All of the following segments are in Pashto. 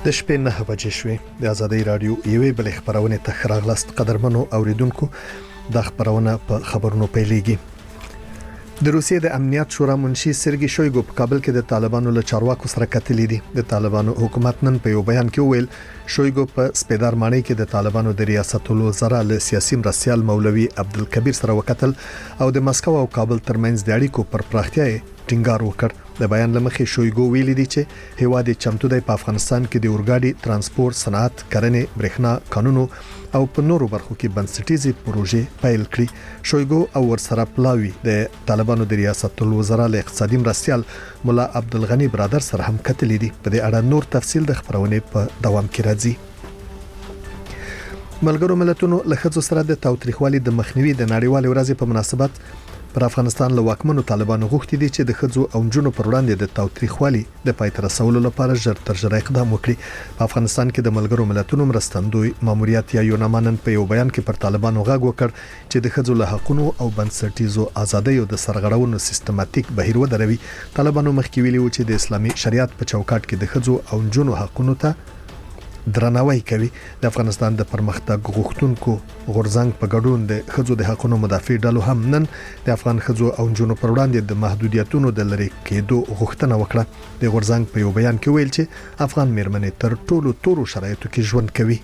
د شپې 9 بجې شوې د ازادۍ رادیو یوې بل خبرونه ته راغلاست قدرمنو اوریدونکو د خبرونه په خبرونو پیلېږي. د روسیې د امنیت شورا منشي سرګي شویګو په کابل کې د طالبانو له چارواکو سره کتلې دي. د طالبانو حکومت نن په یو بیان کې ویل شویګو په سپیدار مانی کې د طالبانو د ریاست الوزرا له سیاسي مرستيال مولوي عبدالکبیر سره وکتل او د مسکو او کابل ترمنځ د اړیکو پر پراختیا ټینګار وکړ. د بیان لمخې شویګو ویلي دي چې هیواد چمتو دی په افغانستان کې د اورګاډي ترانسپورت صنعت کرنې برېښنا قانونو او په نورو برخو کې بنسټیزي پروژې پیل کړي. شویګو او ورسره پلاوی د طالبانو د ریاست الوزرا له اقتصادي مرستيال مولا عبدالغنی برادر سره هم کتلې دي. په دې اړه نور تفصیل د خبرونه په دوام کې راځي. ملګرو ملتونو له ښځو سره د تاوتریخوالي د مخنیوي د نړیوال ورځې په مناسبت پر افغانستان له واکمنو طالبانو غوښتي دي چې د ښځو او نجونو پر وړاندې د تاوتریخوالي د پای ته رسولو لپاره ژر تر ژره اقدام وکړي. په افغانستان کې د ملګرو ملتونو مرستندوی ماموریت یا یونامانن په یو بیان کې پر طالبانو غږ وکړ چې د ښځو له حقوقو او بنسټیزو ازادیو د سرغړونو سیستماتیک بهیر ودروي. طالبانو مخکې ویلي و چې د اسلامي شریعت په چوکاټ کې د ښځو او نجونو حقوقو ته درناوی کوي. د افغانستان د پرمختګ غوښتونکو غورځنګ په ګډون د ښځو د حقوقو مدافع ډلو هم نن د افغان ښځو او نجونو پر وړاندې د محدودیتونو د لری کېدو غوښتنه وکړه. د غورځنګ په یو بیان کې ویل چې افغان میرمنې تر ټولو تورو شرایطو کې ژوند کوي.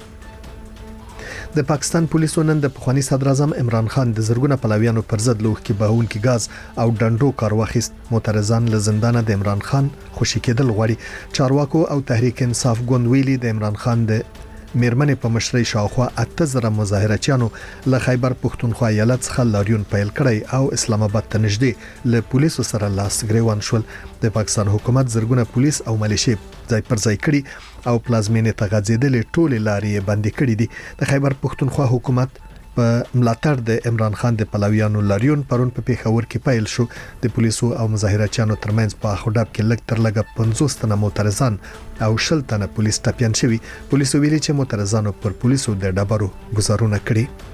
د پاکستان پولیسو نن د پخوانی صدر اعظم عمران خان د زرګونه پلاویانو پر ضد لوخ کې بهونکي غاز او ډنډو کار واخیست. معترضان له زندانه د عمران خان خوشی کېدل غواړي. چارواکو او تحریک انصاف ګوند ویلي د عمران خان د میرمنې په مشرۍ شاوخوا 8000 مظاهرچیانو له خیبر پښتونخوا ایالت څخه لاریون پیل کړی او اسلام آباد ته نږدې له پولیسو سره لاس ګریوان شول. د پاکستان حکومت زرګونه پولیس او ملیشي ځای پر ځای کړي او پلازمینې ته غځېدلې ټولې لارې بندي کړې دي. د خیبر پښتونخوا حکومت په ملاتړ د عمران خان د پلاویانو لاریون پرون په پیښور کې پیل شو. د پولیسو او مظاهرچیانو ترمنځ په خډاب کې لږ تر لږه 50 تنه معترضان او 10 تنه پولیس ټپيان شوي. پولیسو ویلي چې معترضانو پر پولیسو د ډبرو گزارونه کړي.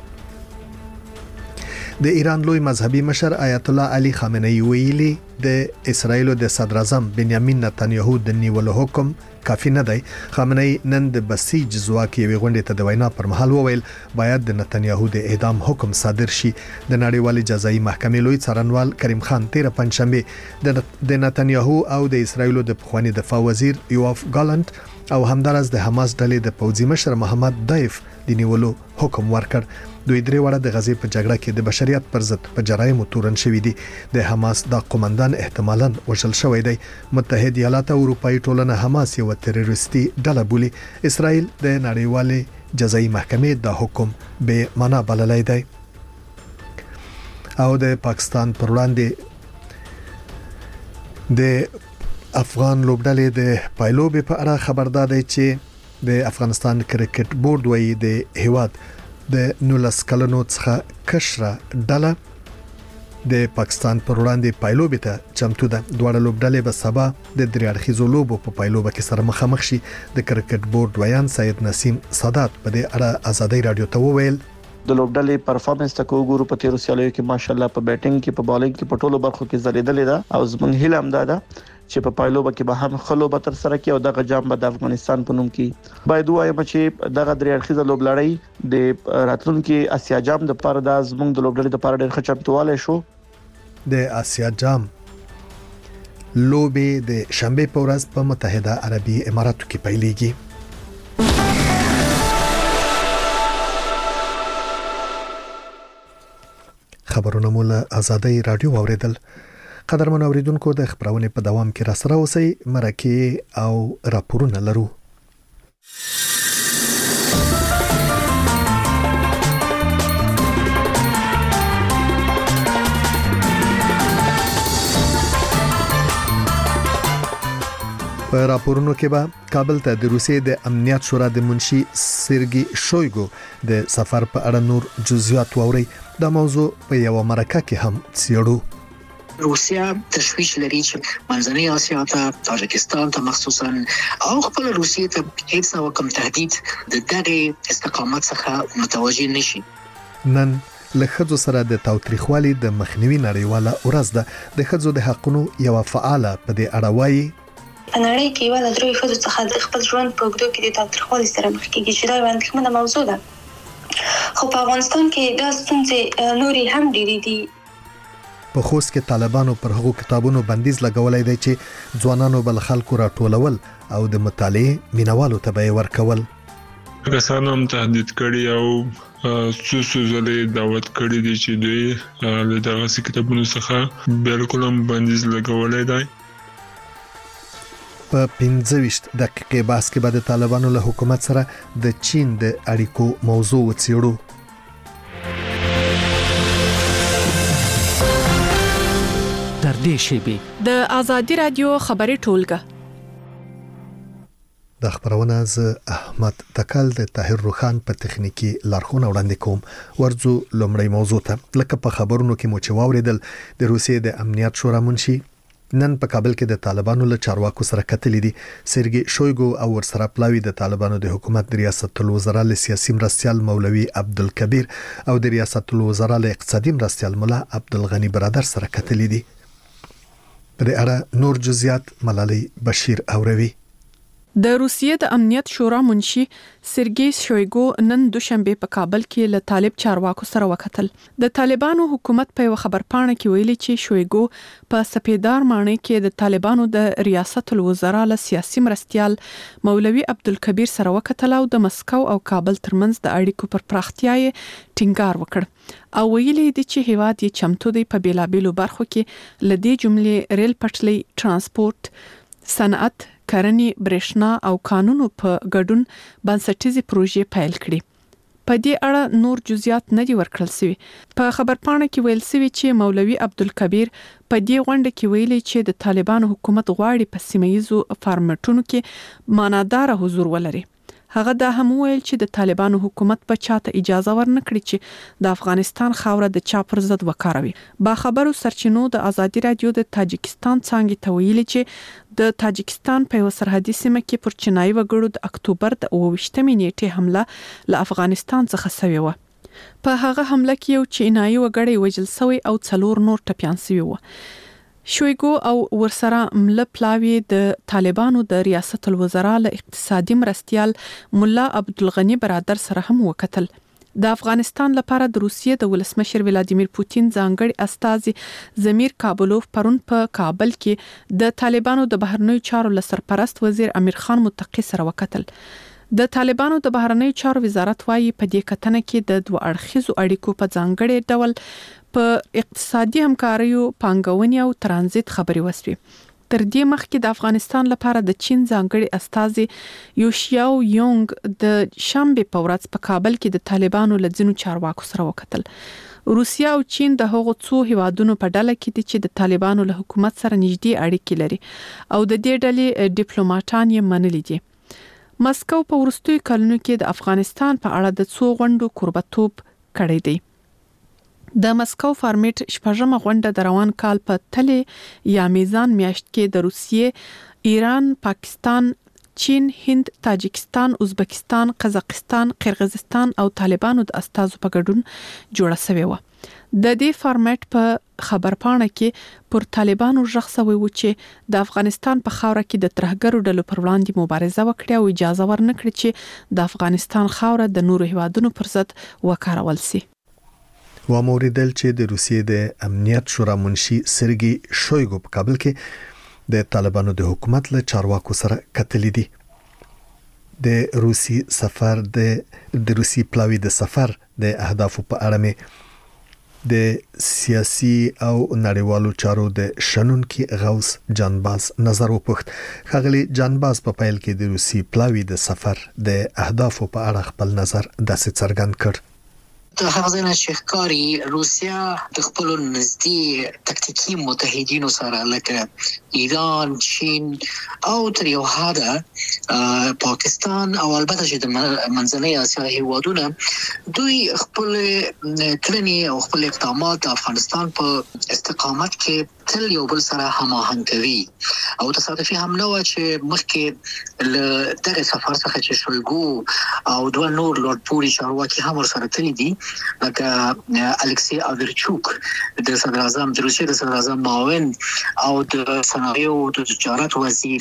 د ایران لوی مذهبي مشر آیت الله علي خامنه‌ای ویلي د اسرایل د صدر اعظم بنیامین نتنیاهو د نیولو حکم کافي نه دی. خامنه‌ای نن د بسیج ځواک یوې غونډې ته د وینا پر مهال وویل باید د نتنیاهو د اعدام حکم صادر شي. د نړیوال جزایي محکمې لوی څارنوال کریم خان 13 پنځشنبه د نتنیاهو او د اسرایل د پخوانی دفاع وزیر یوآف ګالانت او همدارس د حماس ډلې د پوځي مشر محمد دایف د نیولو حکم ورکړ. دوی درې وړه د غزې په جګړه کې د بشریت پر ضد په جرایمو تورن شوې دي. د حماس د قومندان احتمالاً وژل شوی دی. متحد ایالات او اروپאי ټولنه حماس یو تروریستي ډله بولي. اسرائیل د نړیوالې جزایي محکمې د حکم به معنا بللی دی. او د پاکستان پر وړاندې د افغان لوبډلې د پایلوبې په اړه خبردار دی چې د افغانستان کرکټ بورډ وایي د هیواد د 19 کلنو څخه کشره ډله د پاکستان پر وړاندې پایلوبې ته چمتو ده. دواړه لوبډلې به سبا د درې اړخیزو لوبو په پایلوبه کې سره مخامخ شي. د کرکټ بورډ ویان سید نسیم سادات په دې اړه ازادۍ رادیو ته وویل د لوبډلې پرفارمنس ته وګورو په تیر سیالیو کې ماشالله په بیټینګ کې په بالینګ کې په ټولو برخو کې ځلیدلې ده او زمونږ هیله هم ده چې په پایلوبه کې به هم خلوبه تر سره کې او دغه جام به د افغانستان په نوم کې باید وایم چې دغه درې اړخیزه لوبلړۍ د راتلونکو اسیا جام د لپاره د زمونږ د لوبډلې لپاره ډېر ښه چمتووالی شو. د اسیا جام لوبې د شنبه په ورځ په متحده عربي اماراتو کې پیلېږي. خبرونه مول ازادۍ رادیو اوریدل. قدرمن اوریدونکو د خبرونه په دوام کې را سره اوسئ. مرکه او راپورونه لرو. په راپورونو کې به کابل ته د روسیې د امنیت شورا د منشي سرګي شویګو د سفر په اړه نور جزئیات واوري. دا موضوع په یو مرکه کې هم څېړو. روسیا تشویش لري چې منځنۍ اسیا ته تاجکستان ته مخصوصا او خپل روسیې ته هیڅ کوم تهدید د دغه استقامت څخه متوجه نشي. نن له ښځو سره د تاوتریخوالي د مخنیوي نړیواله ورځ ده. د ښځو د حقوقو یو فعال په دې اړه وایي په نړۍ کې یو له درې ښځو څخه د خپل ژوند په اوږدو کې د تاوتریخوالي سره مخ کېږي چې دا یوه اندېښمنه موضوع ده. خو په افغانستان کې دا ستونزې نورې هم ډېرې دي. په خوست کې طالبانو پر هغو کتابونو بندیز لګولای دی چې ځوانانو بل خلکو راټولول او د مطالعې مینوالو ته به ورکول. کسانو هم تهدید کړي او څو ځلې دعوت کړي دي چې دوی له دغه کتابونو څخه بالکل هم بندیز لګولای دی. په 15 دقیقې بحث کې به د طالبانو له حکومت سره د چین د اړیکو موضوع وڅېړو. تر دې شیبې د آزادي رادیو خبري ټولګه د خبرونه ز احمد تکل د طاهر روخان په تخنیکی لارښوونه وړاندې کوم. ورځو لومړی موضوع ته لکه په خبرونو کې مو چې واوریدل د روسیې د امنیت شورا منشي نن په کابل کې د طالبانو له چارواکو سره کتلې دي. سرګي شویګو او ورسره پلاوی د طالبانو د حکومت د ریاست الوزرا له سیاسي مرستيال مولوي عبدالکبیر او د ریاست الوزرا له اقتصادي مرستيال مولا عبدالغنی برادر سره کتلې دي. په دې اړه نور جزئیات ملالۍ بشیر اوروي. د روسیې د امنیت شورا منشي سرګي شویګو نن دوشنبه په کابل کې له طالب چارواکو سره وکتل. د طالبانو حکومت په خبرپاڼه کې ویلي چې شویګو په سپیدار معنی کې د طالبانو د ریاست الوزرا له سیاسي مرستيال مولوي عبدالکبیر سره وکتل او د مسکو او کابل ترمنځ د اړیکو پر پراختیا ټینګار وکړ او ویلي دي چې هیواد یې چمتو دی په بیلابیلو برخو کې لدی جملې ریل پټلۍ، ترانسپورت، صنعت، کرنې، برېښنا او قانونو په ګډون بنسټیزي پروژې پیل کړې. په دې اړه نور جزئیات نه دي ورکړل شوي. په خبرپاڼه کې ویل شوی چې مولوي عبدالکبیر په دې غونډه کې ویلي چې د طالبانو حکومت غواړي په سیمه‌ییزو فارمټونو کې معنادار حضور ولري. هغه دا هم ویل چې د طالبانو حکومت په چاته اجازه ورنکړي چې د افغانستان خاوره د چا پر ضد وکاروي. با خبرو سرچینو د آزادي رادیو د تاجکستان څنګه ته ویلي چې د تاجکستان په وسرحدي سیمه کې پر چینایي وګړو د اکتوبر د 28 نیټې حمله له افغانستان څخه شوې و. په هغه حمله کې یو چینایي وګړی وژل شوی او 4 نور ټپيان شوي و. شویګو او ورسره مل پلاوی د طالبانو د ریاست الوزرا له اقتصادي مرستيال مولا عبدالغنی برادر سره هم وکتل. د افغانستان لپاره د روسیې د ولسمشر ولادیمیر پوتین ځانګړي استازي زمیر کابلوف پرون په کابل کې د طالبانو د بهرنیو چارو لسرپرست وزیر امیر خان متقی سره وکتل. د طالبانو د بهرنیو چارو وزارت وايي په دې کتنه کې د دوه اړخیزو اړیکو په ځانګړي ډول په اقتصادي همکاریو، پانګونې او ترانزیت خبرې وسوي. تر دې مخکې د افغانستان لپاره د چین ځانګړي استازي یوشیاو یونګ د شنبه په ورځ په کابل کې د طالبانو له ځینو چارواکو سره وکتل. روسیا او چین د هغو څو هیوادونو په ډله کې دي چې د طالبانو له حکومت سره نږدې اړیکې لري او د دې ډلې ډیپلوماټان یې منلي دي. مسکو په وروستیو کلونو کې د افغانستان په اړه د څو غونډو کوربتوب کړی دی. د مسکو فارمیټ شپږمه غونډه د روان کال په تلې یا میزان میاشت کې د روسیې، ایران، پاکستان، چین، هند، تاجکستان، ازبکستان، قزاقستان، قرغیزستان او طالبانو د استازو په ګډون جوړه شوې و. د دې فارمیټ په خبرپاڼه کې پر طالبانو ژغ شوی و چې د افغانستان په خاوره کې د ترهګرو ډلو پر وړاندې مبارزه وکړي او اجازه ورنکړي چې د افغانستان خاوره د نورو هیوادونو پر ضد وکارول شي. و موریدل چې د روسیې د امنیت شورا منشي سرګي شویګو په کابل کې د طالبانو د حکومت له چارواکو سره کتلې دي. د روسي سفر د روسي پلاوی د سفر د اهدافو په اړه مې د سیاسي او نړیوالو چارو د شنونکي غوث جانباز نظر وپوښت. خغلی جانباز په پیل کې د روسي پلاوی د سفر د اهدافو په اړه خپل نظر داسې څرګند کړ. د هغه ځای نه چې ښکاري روسیا د خپلو نږدې تکتیکي متحدینو سره لکه ایران، چین او تر یو حده پاکستان او البته چې د منځنۍ اسیا هیوادونه دوی خپل کړنې او خپل اقدامات د افغانستان په استقامت کې تل یو بل سره هماهنګ کوي او تصادفي هم نه و چې مخکې له دغه سفر څخه چې شویګو او دوه نور لوړ پوړي چارواکي هم ورسره تللي دي لکه الکسی آورچوک د صدر اعظم د روسیې د صدر اعظم معاون او د صنایعو د تجارت وزیر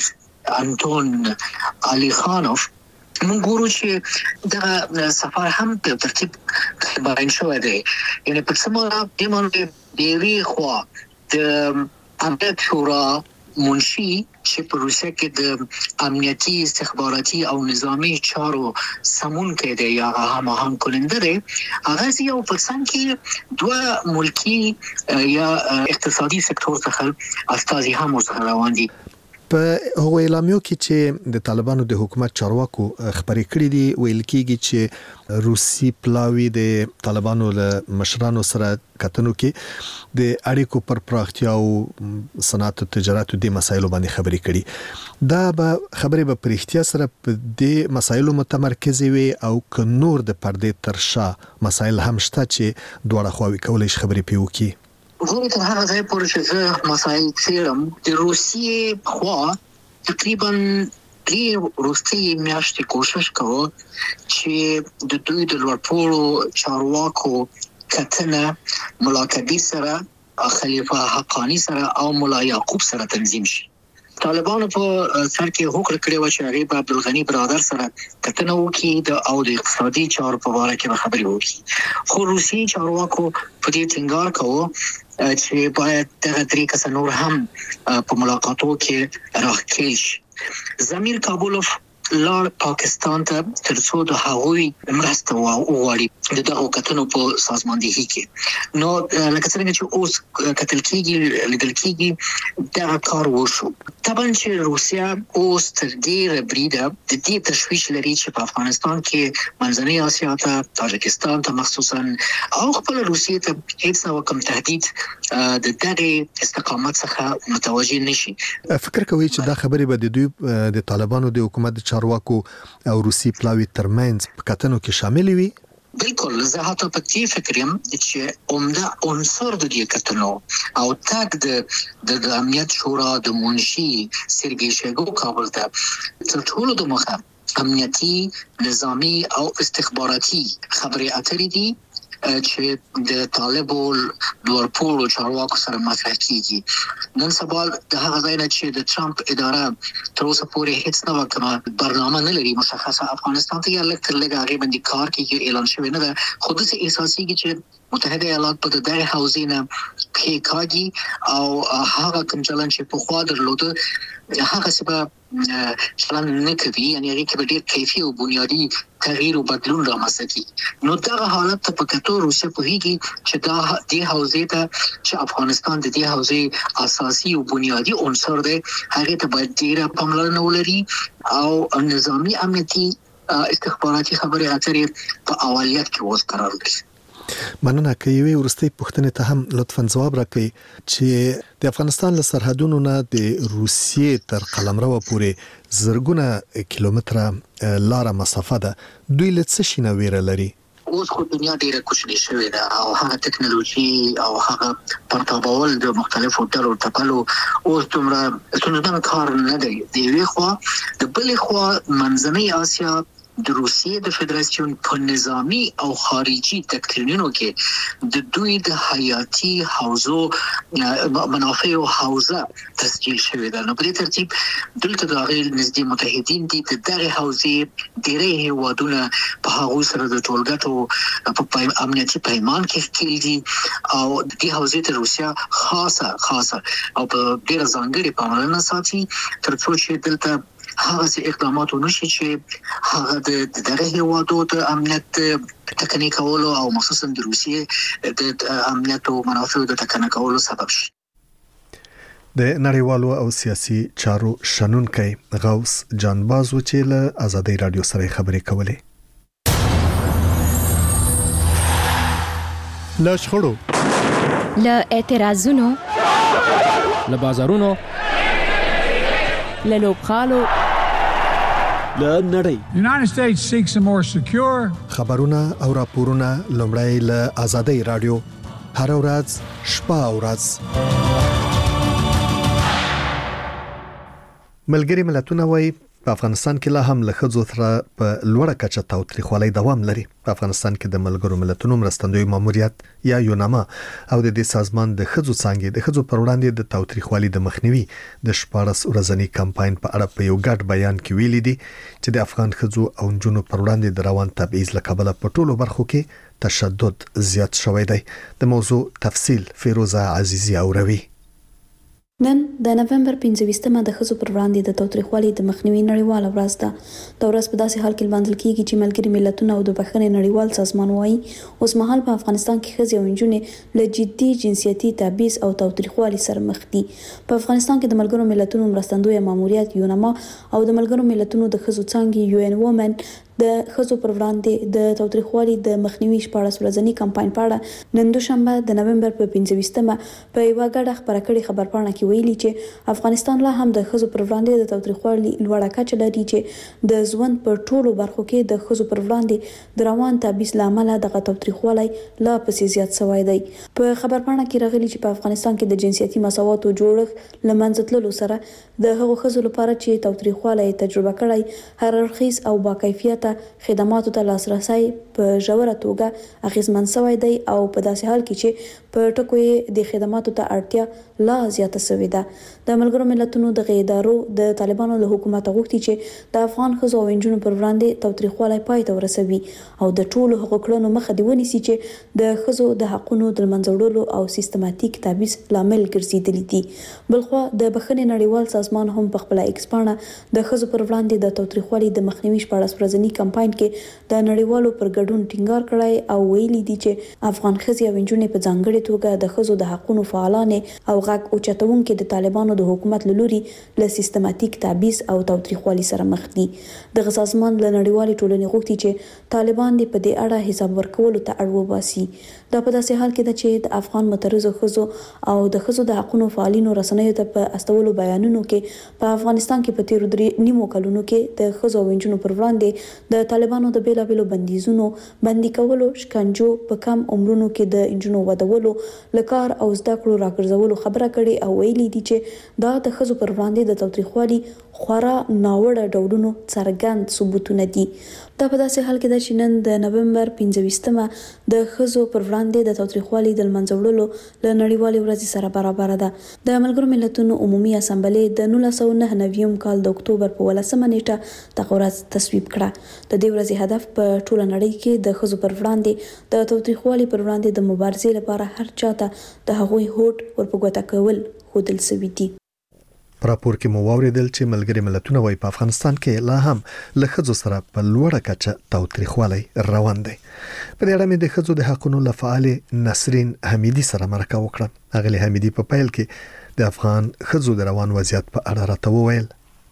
انټون علي خانوف موږ ګورو چې دا سفر هم په ترتیب باندې شوی دی. یعنی په سمه د مونږ دی خو د امنیت شورا منشي چې په روسیه کې د امنیتي استخباراتي او نظامی چارو سمون کې دی یا هماهنګ کولنده دی، هغه یو په څنګ کې دوه ملکی یا اقتصادي سکتور څخه استازي هم ورسره روان دي. په هغه اعلامیو کې چې د طالبانو د حکومت چارواکو خبرې کړې دي، ویل کېږي چې روسي پلاوی د طالبانو له مشرانو سره کتنو کې د اړیکو پر پراختیا او صنعت او تجارت د مسایلو باندې خبرې کړي. دا به خبرې په پرختیا سره په دې مسایلو متمرکز وي او ک نور د پردې ترشا مسایل هم شته چې دواړه خواوې کولای شي خبرې پیو کی. غوړي تر هغه ځای پورې چې زه مسایل څېړم، د روسیې خوا تقریبا 3 وروستۍ میاشتې کوشش کوو چې د دوی د لوړپوړو چارواکو کتنه ملا کبیر سره، خلیفه حقانی سره او ملا یعقوب سره تنظیم شي. طالبانو په سر کې هوکړه کړې و چې هغه په عبدالغنی برادر سره کتنه وکړي او د اقتصادي چارو په اړه کې خبرې وکړي. خو روسي چارواکو په دې ټینګار کوي چې باید دغه درې کس نور هم په ملاقاتو کې راخېل شي. زمیر کابولوف لار پاکستان ته ترڅو د هغوی مرسته وغواړي دغه کتنو په سازماندهي کې. نو لکه څنګه چې اوس کتل کېږي لیدل کېږي دا کار وشو. طبعا چې روسیا اوس تر ډیره بریده د دې تشویش لري چې په افغانستان کې منځنۍ اسیا ته، تاجکستان ته مخصوصا او خپل روسیې ته هیڅ کوم تهدید د دغه استقامت څخه متوجه نشي. فکر کوي چې دا خبرې به د دوی د طالبانو د حکومت چارواکو او روسي پلاوی ترمنځ په کتنو کې شامل وي؟ بالکل، زه حتی په دې فکر یم چې عمده عنصر د دې کتنو او تګ د امنیت شورا د منشي سرګي شویګو کابل ته تر ټولو د مخه امنیتي، نظامی او استخباراتي خبرې اترې دي چې د طالبو لوړپوړو چارواکو سره مطرح کیږي. نن سبا د هغه ځای نه چې د ټرمپ اداره تر اوسه پورې هیڅ نوې کومه برنامه نه لري مشخصه افغانستان ته یا لکه هغه باندې کار کوي اعلان شوی نه ده، خو د احساسي کې چې متحده ایالات په دغه حوزې نه کې او هغه کوم چلن چې په خوا درلوده هغه سبب چلن نه کوي، یعنی هغه کې ډېر کیفي او بنیادی تغییر او بدلون رامنځته کیږي. نو دا حالت ته په کتو روسیه پوهیږي چې دا د حوزې ته چې افغانستان د دې حوزې اساسي او بنیادی عنصر دی، هغه ته باید ډیره پاملرنه ولري او نظامی امنیتي استخباراتي خبرې اترې په اولیت کې اوس قرار لري. مننه. کوي ورستي پوښتنه ته هم لطفاً جواب راکړئ چې د افغانستان له سرحدونو نه د روسیې تر قلمرو پورې زرګونه کیلومتره لاره مسافه ده، دوی له څه شي نه ویره لري؟ اوس خو دنیا ډیره کوچنۍ شوې ده او هغه ټکنالوژي او هغه پرتابول د مختلفو ډلو ټپلو اوس دومره کار نه دی. د یوې خوا د بلې خوا منځنۍ اسیا د روسیې د فدراسیون په نظامی او خارجي تکتینونو کې د دوی د حیاتي حوزو منافع او حوزه تسجیل شوی ده. نو په دې ترتیب دلته د غیر نږدې متحدین دي د دغه حوزې ډېرې هیوادونه په هغه سره د ټولګټو په امنیتي پیمان کې ښکېل دي او د دې حوزې ته روسیا خاصه او په ډېر ځانګړي پاملرنه ساتي ترڅو چې دلته هغه اقدامات ونشي چې هغه د دغه هیوادو د امنیت ټکنۍ کولو او مخصوصا د روسیې د امنیت او منافعو د ټکنۍ کولو سبب شي. د نړیوالو او سیاسي چارو شنونکي غوث جانباز و چې له آزادۍ رادیو سره خبرې کولې. له شخړو، له اعتراضونو، له بازارونو، له لوبخالو، له نړۍ. The United States seeks a more secure. خبرونه او راپورونه لومړی له آزادۍ رادیو هر ورځ شپه او ورځ. ملګری ملتونه وایي په افغانستان کې لا هم له ښځو سره په لوړه کچه تاوتریخوالي دوام لري. په افغانستان کې د ملګرو ملتونو مرستندوی ماموریت یا یوناما او د دې سازمان د ښځو څانګې د ښځو پر وړاندې د تاوتریخوالي د مخنیوي د 14 ورځنی کمپاین په اړه په یو ګډ بیان کې ویلي دي چې د افغان ښځو او نجونو پر وړاندې د روان تبعیض له کبله په ټولو برخو کې تشدد زیات شوی دی. د موضوع تفصیل فیروزه عزیزی اوروي. نن د نومبر 15مه د ښځو پر وړاندې د تاوتریخوالي د مخنیوي نړیواله ورځ ده. د ورځ په داسې حال کې لمانځل کیږي چې ملګري ملتونه او د بخښنې نړیوال سازمان وايي اوس مهال په افغانستان کې ښځې او نجونې له جدي جنسیتي تبعیض او تاوتریخوالي سره مخ دي. په افغانستان کې د ملګرو ملتونو مرستندوی ماموریت یوناما او د ملګرو ملتونو د ښځو څانګې UN Women د ښځو پر وړاندې د تاوتریخوالي د مخنیوي 14 ورځنی کمپاین په اړه نن دوشنبه د نومبر په 15مه په یو غاډه خبره کړې خبرپاڼه کې ویلي چې افغانستان لا هم د ښځو پر وړاندې د تاوتریخوالي لوړه کچه لري چې د ژوند په ټولو برخو کې د ښځو پر وړاندې د روان تبعیض لامل د تاوتریخوالي لا پسې زیات شوی دی. په خبرپاڼه کې راغلي چې په افغانستان کې د جنسیتي مساواتو جوړښت لمنځه تللو سره د هغو ښځو لپاره چې تاوتریخوالي تجربه کړی هر اړخیز او باکیفیته خدماتو ته لاسرسي په ژوره توګه اغیزمن شوی دی او په داسې حال کې چې په ټکو یې د خدماتو ته اړتیا لا زیاته شوې ده. د ملګرو ملتونو د ادارو د طالبانو له حکومت غوښتي چې د افغان ښځو او نجونو پر وړاندې تاوتریخوالي پای ته ورسوي او د ټولو حقوق کړنو مخه دی ونیسي چې د ښځو د حقونو د منځوړلو او سیستماتیک تبعیض لامل ګرځیدلي دي. بلخو د بخښنې نړیوال سازمان هم په خپل ایکسپانه د ښځو پر وړاندې د تاوتریخوالي د مخنیوي 14 ورځنی کمپاین کې د نړیوالو پر ګډون ټینګار کړی او ویلي دي چې افغان ښځې او نجونې په ځانګړي توګه د ښځو د حقونو فعالانې او غږ اوچتونکو د طالبانو د حکومت لوري له سیستماتیک تبعیض او تاوتریخوالي سره مخ دي. د سازمان له نړیوالې ټولنې غوښتي چې طالبان د په دې اړه حساب ورکولو ته اړ وباسي. دا په داسې حال کې ده چې د افغان مترزو ښځو او د ښځو د حقونو فعالینو رسنیو ته په استولو بیانونو کې په افغانستان کې په تیرو 3 نیمو کلونو کې د ښځو او نجونو پر وړاندې د طالبانو د بیلابیلو بندیزونو بندي کولو، شکنجو، په کم عمرونو کې د نجونو ودولو، لکار او زده کړو راګرځولو خبره کړې او ویلي دي چې دا د ښځو پر وړاندې د تاوتریخوالي خورا ناوړه ډولونو څرګند ثبوتونه دي. دا په داسې حال کې ده چې نن د نومبر 15مه د ښځو پر وړاندې د تاوتریخوالي د منځوړلو له نړیوالې ورځې سره برابر ده. د ملګرو ملتونو عمومي اسامبلې د 1999 کال د اکتوبر په 18مه نیټه دغه ورځ تصویب کړه. د دې ورځې هدف په ټوله نړۍ کې د ښځو پر وړاندې د تاوتریخوالي پر وړاندې د مبارزې لپاره هر چاته د هغوی هوډ ورپګوته کول ښودل شوي دي. په راپور کې مو واوریدل چې ملګري ملتونه وايي په افغانستان کې لا هم له ښځو سره په لوړه کچه تاوتریخوالي روان دی. په دې اړه مې د ښځو د حقونو لفعال نسرین حمیدی سره مرکه وکړه. اغلی حمیدی په پیل کې د افغان ښځو د روان وضعیت په اړه راته وویل.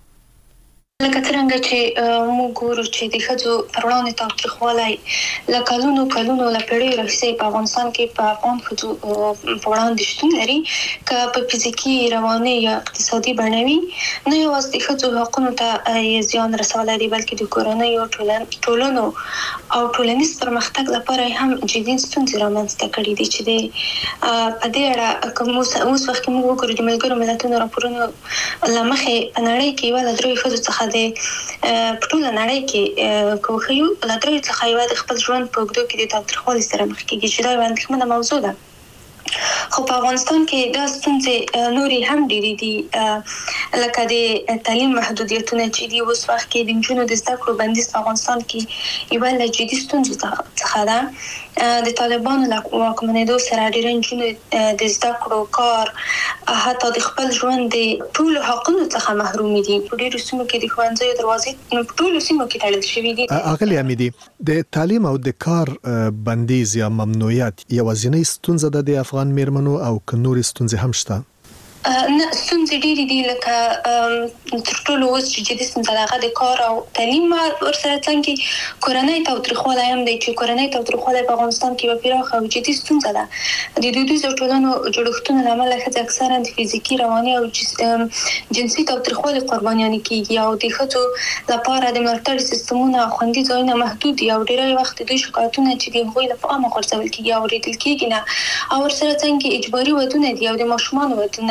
لکه څنګه چې موږ ګورو چې د ښځو پر وړاندې تاوتریخوالی له کلونو له پیړیو راهیسې په افغانستان کې په افغان ښځو په وړاندې شتون لري، که په فزیکي، رواني یا اقتصادي بڼه وي. نه یوازې د ښځو حقونو ته زیان رسولی دی، بلکې د کورنیو، ټولنو او ټولنیز پرمختګ لپاره هم جدي ستونزې رامنځته کړي دي چې په دې اړه کوم اوس وخت کې موږ وګورو د ملګرو ملتونو راپورونو له مخې په نړۍ کې یوه له 3 ښځو څخه په ټوله نړۍ کې کوښیو له 3 څخه یوه د خپل ژوند په اوږدو کې د تاوتریخوالي سره مخ کېږي، چې دا یوه اندېښمنه موضوع ده. خو په افغانستان کې دا ستونزې نورې هم ډېرې دي، لکه د تعلیم محدودیتونه چې دي. اوس وخت کې د نجونو د زده کړو بندیز په افغانستان کې یوه له جدي ستونزو څخه ده. د طالبانو له واکمنېدو سره ډېری نجونې د زده کړو، کار، حتی د خپل ژوند د ټولو حقونو څخه محرومې دي. په ډېرو سیمو کې د ښوونځیو دروازې په ټولو سیمو کې تړل شوي دي. اغلی حمیدی، د تعلیم او د کار بندیز یا ممنوعیت یوازینۍ ستونزه ده د افغان میرمنو او که نورې ستونزې هم شته؟ نه، ستونزې ډېرې دي، لکه تر ټولو اوس چې جدي ستونزه ده هغه د کار او تعلیم ورسره څنګه کورنۍ تاوتریخوالی هم دی، چې کورنۍ تاوتریخوالی په افغانستان کې یوه پراخه او جدي ستونزه ده. د دودیزو ټولنو جوړښتونو له امله ښځې اکثرا د فزیکي، رواني او جنسي تاوتریخوالي قربانیانې کېږي، او د ښځو لپاره د ملاتړ سیستمونه او خوندي ځایونه محدود دي، او ډېری وخت د دوی شکایتونه چې د هغوی له پامه غورځول کېږي او اورېدل کېږي نه، او ورسره څنګه اجباري ودونه دي او د ماشومانو ودونه.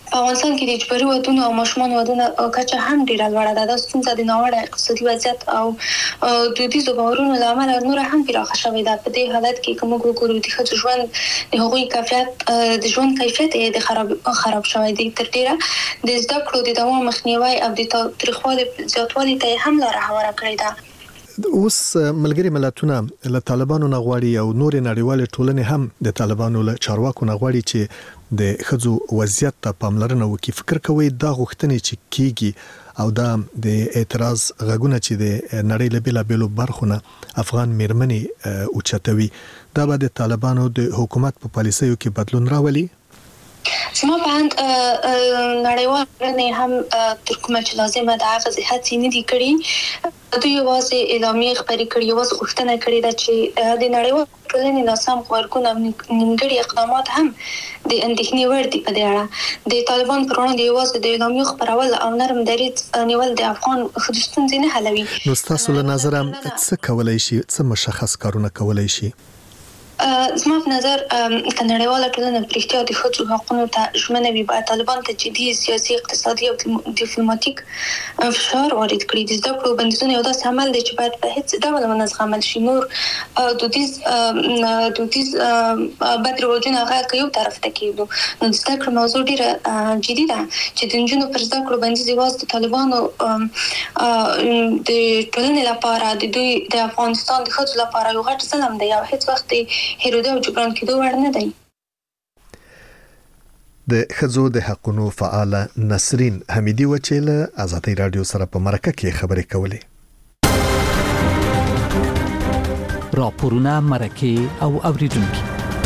په افغانستان کې د اجباري ودونو او ماشومان ودونو کچه هم ډیره لوړه ده. دا ستونزه د ناوړه اقتصادي وضعیت او دودیزو باورونو له امله نور هم پراخه شوې ده. په دې حالت کې کوم وګورو د ښځو ژوند د هغوی کیفیت د ژوند کیفیت د خراب شوی دی. تر ډیره د زده کړو د دوام مخنیوي او د تاریخوالي زیاتوالي ته هم لاره هواره کړې ده. اوس ملګری ملتونه له طالبانو نه غواړي او نور نړیوال ټولنې هم د طالبانو له چارواکو نه غواړي چې د ښځو وضعیت ته پاملرنه وکړي. فکر کوي دا غوښتنې چې کیږي او دا د اعتراض غږونه چې د نړۍ له بیلابېلو برخو نه افغان میرمنې اوچتوي، دا به د طالبانو د حکومت په پالیسیو کې بدلون راولي؟ زما په اند نړیوال ټولنې هم تر کومه چې لازمه ده هغه هڅې نه دي کړې. دوی یوازې اعلامیې خپرې کړې، یوازې غوښتنه کړې ده چې د نړیوال ټولنې ناسم غبرګون او نیمګړي اقدامات هم د اندېښنې وړ دي. په دې اړه د طالبان پر وړاندې یوازې د اعلامیو خپرول او نرم دریځ نیول د افغان ښځو ستونزې نه حلوي. نو ستاسو له نظره څه کولای شي، څه مشخص کارونه کولای شي؟ زما په نظر نړیواله ټولنه په رښتیا د ښځو حقوقو ته ژمنه وي. باید طالبان ته جدي سیاسي، اقتصادي او ډیپلوماټیک فشار وارد کړي. د زده کړو بندیزونه یو داسې عمل دی چې باید په هیڅ ډول ونه زغمل شي. نور دودیز بد رواجونه هغه یو طرف ته کېږدو. نو د زده کړو موضوع ډیره جدي ده چې د نجونو پر زده کړو بندیز یوازې د طالبانو د ټولنې لپاره، د دوی د افغانستان د ښځو لپاره یو غټ ظلم دی او هیڅ وخت هیروده او جبران کېدو وړ نه دی. د ښځو د حقوقو فعاله نسرین حمیدي و چې له آزادۍ رادیو سره په مرکه کې خبرې کولې. راپورونه، مرکه او اوریدونکو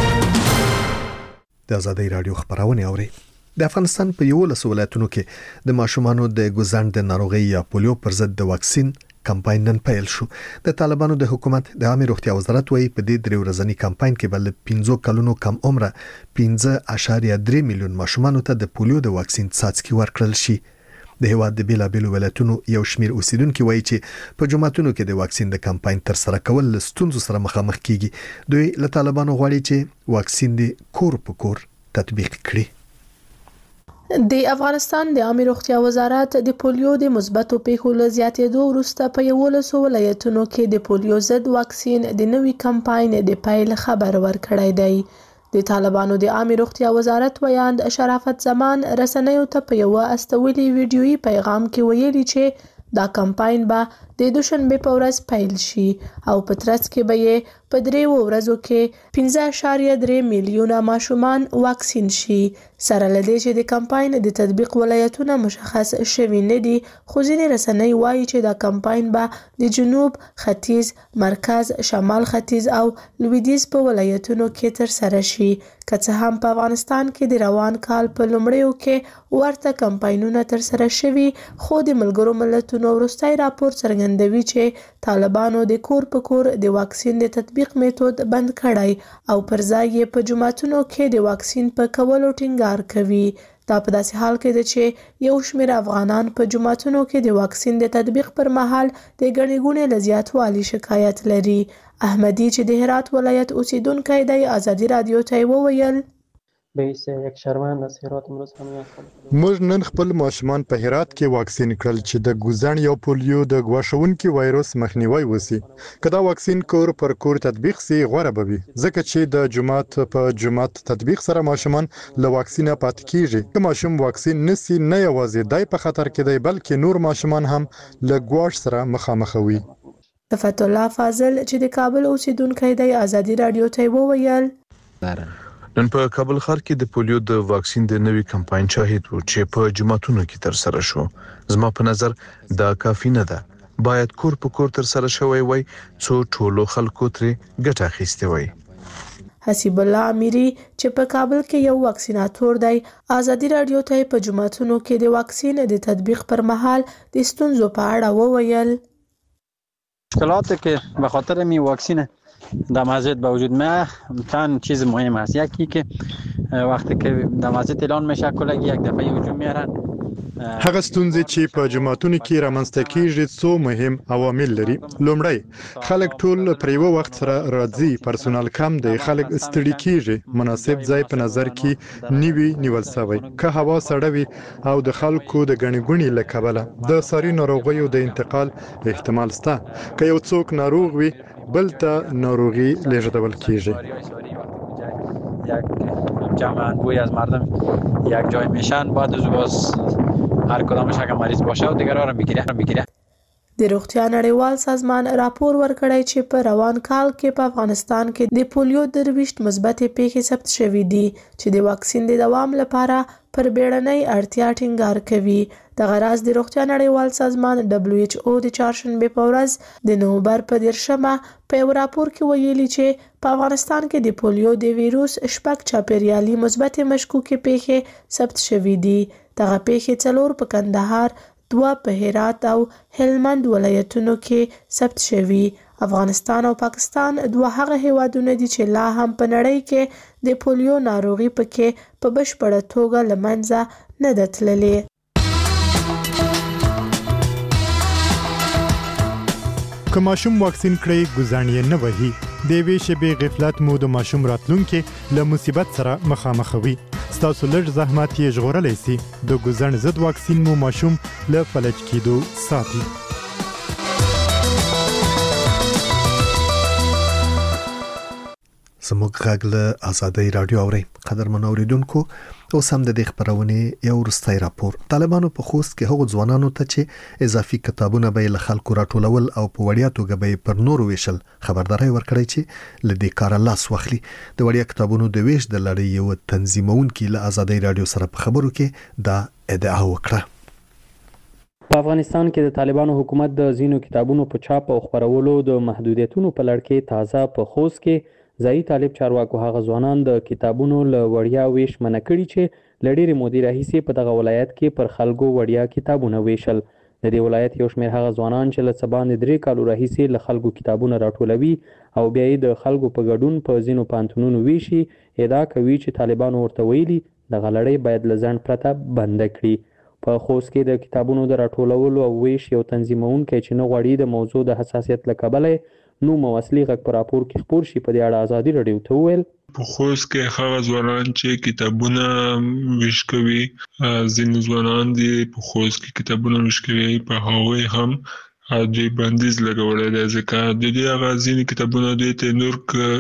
د آزادۍ رادیو خبرونه اوري. د افغانستان په 11 ولایتونو کې د ماشومانو د ګوزند ناروغي یا پولیو پر ضد د واکسین کمپاین نن پیل شو. د طالبانو د حکومت د عامه روغتیا وزارت وايي په دې 3 ورځنی کمپاین کې بل 15 کلونو کم عمره 15.3 میلیون ماشومانو ته د پولیو د واکسین څاڅکي ورکړل شي. د هیواد د بیلابېلو ولایتونو یو شمیر اوسیدونکو وایي چې په جمعتونو کې د واکسین د کمپاین تر سره کول له ستونزو سره مخامخ کیږي. دوی له طالبانو غواړي چې واکسین د کور په کور تطبیق کړي. د افغانستان د عامه روغتیا وزارت د پولیو د مثبتو پیښو له زیاتېدو وروسته په 11 ولایتونو کې د پولیو ضد واکسین د نوي کمپاین د پیل خبر ورکړی دی. د طالبانو د عامه روغتیا وزارت ویاند شرافت زمان رسنیو ته په یو استولي ویډیويي پیغام کې ویلي چې دا کمپاین به د دوشنبه په ورځ پیل شي او په ترڅ کې به یې په 3 ورځو کې 15.3 میلیونه ماشومان واکسین شي. سره لدې چې د کمپاین د تطبیق ولایتونه مشخص شوي نه دي، خو ځینې رسنۍ وایي چې دا کمپاین به د جنوب، ختیځ، مرکز، شمال ختیځ او لویدیځ په ولایتونو کې تر سره شي. که څه هم په افغانستان کې د روان کال په لومړیو کې ورته کمپاینونه تر سره شوي، خو د ملګرو ملتونو وروستی راپور څرګندوي چې طالبانو د کور په کور د واکسین د تطبیق میتود بند کړی او پر ځای یې په جمعتونو کې د واکسین په کولو ټینګار کوي. دا په داسې حال کې ده چې یو شمېر افغانان په جمعتونو کې د واکسین د تطبیق پر مهال د ګڼې ګوڼې له زیاتوالي شکایت لري. احمدي چې د هرات ولایت اوسیدونکی دی آزادي رادیو ته وویل موږ نن خپل ماشومان په هرات کې واکسین کړل چې د ګوزن یا پولیو د غواښونکي وایروس مخنیوي وسی. کدا واکسین کور پر کور تطبیق سي غوړه بوي ځکه چې د جمعات په جمعات تطبیق سره ماشومان له واکسینه پات کیږي. که ماشوم واکسین نسی نه یوازې دای په خطر کې دی بلکې نور ماشومان هم له غواړ سره مخامخ وي. صفت الله فاضل چې د کابل اوسیدونکی دی آزادي رادیو ته وویل نن په کابل ښار کې د پولیو د واکسین د نوي کمپاین شاهد وو چې په جمعتونو کې تر سره شو. زما په نظر دا کافی نه ده، باید کور په کور تر سره شوی وای څو ټولو خلکو ترې ګټه اخیستې وای. حسیب الله امیری چې په کابل کې یو واکسیناتور دی آزادي رادیو ته په جمعتونو کې د واکسین د تطبیق پر مهال د ستونزو په اړه وویل مشکلات که به خاطر می واکسینه در مسجد به وجود میاد چند چیز مهم است. یکی که وقتی که در مسجد اعلان میشه کلگی یک دفعه هجوم میارن هغه ستونزې چې په جماعتونو کې رامنځته کیږي څو مهم عوامل لري. لومړی، خلک ټول پر یو وخت سره راځي، پرسونل کم دی، خلک ستړي کیږي، مناسب ځای په نظر کې نیوي نیول شوی، که هوا سړه وي او د خلکو د غني غوني له کبله د ساري ناروغیو د انتقال احتمال شته. که یو څوک ناروغ وي بل ته ناروغي لیږدول کیږي. یک جمع انبوهی از مردم یک جای میشن، بعد از هر کدامش اگه مریض باشه و دیگر را میگیره. د روغتیا نړیوال سازمان راپور ورکړی چې په روان کال کې په افغانستان کې د پولیو 23 مثبتې پیښې ثبت شوې دي چې د واکسین د دوام لپاره پر بیړنۍ اړتیا ټینګار کوي. دغه راز د روغتیا نړیوال سازمان WHO د چهارشنبه په ورځ د نومبر په 13مه په یو راپور کې ویلي چې په افغانستان کې د پولیو د ویروس 6 چاپیریالي مثبتې مشکوکې پیښې ثبت شوې دي. دغه پیښې 4 په کندهار، 2 په هرات او هلمند ولایتونو کې ثبت شوي. افغانستان او پاکستان 2 هغه هیوادونه دي چې لا هم په نړۍ کې د پولیو ناروغي پکې په بشپړه توګه له منځه نه ده تللې. که ماشوم واکسین کړئ ګزاڼ یې نه وهي. د یوې شېبې غفلت مو د ماشوم راتلونکي له مصیبت سره مخامخوي. ستاسو لږ زحمت یې ژغورلی سي. د ګزاڼ ضد واکسین مو ماشوم له فلج کېدو ساتي. زموږ غږ له آزادۍ رادیو اوري. قدرمن اوریدونکو، اوس هم د دې خبرونې یو وروستی راپور. طالبانو په خوست کې هغو ځوانانو ته چې اضافي کتابونه به له خلکو راټولول او په وړیا توګه به پر نورو ویشل خبرداري ورکړی چې له دې کار لاس واخلي. د وړیا کتابونو د ویش د لړۍ یو تنظیمونکي له آزادۍ رادیو سره په خبرو کې دا ادعا وکړه. په افغانستان کې د طالبانو حکومت د ځینو کتابونو په چاپ او خپرولو د محدودیتونو په لړ کې تازه په خوست کې ځایي طالب چارواکو هغه ځوانان د کتابونو له وړیا ویش منع کړي چې له ډېرې مودې راهیسې په دغه ولایت کې پر خلکو وړیا کتابونه ویشل. د دې ولایت یو شمېر هغه ځوانان چې له څه باندې 3 کالو راهیسې له خلکو کتابونه راټولوي او بیا یې د خلکو په ګډون په ځینو پوهنتونونو ویشي، ادعا کوي چې طالبانو ورته ویلي دغه لړۍ باید له ځنډ پرته بنده کړي. په خوست کې د کتابونو د راټولولو او ویش یو تنظیمونکی چې نه غواړي د موضوع د حساسیت له کبله نو موصلي غږ په راپور کې خپور شي په دې اړه ازادي رادیو ته وویل په خوست کې هغه ځوانان چې کتابونه ویش کوي، ځینې ځوانان دي په خوست کې کتابونه ویش کوي، په هغوی هم دوی بندیز لګولی دی ځکه د دې هغه ځینې کتابونه دوی ته نور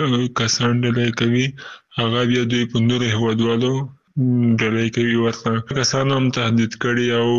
کسان ډالۍ کوي، هغه بیا دوی په نورو هیوادوالو ډالۍ کوي ورته. کسان هم تهدید کړي او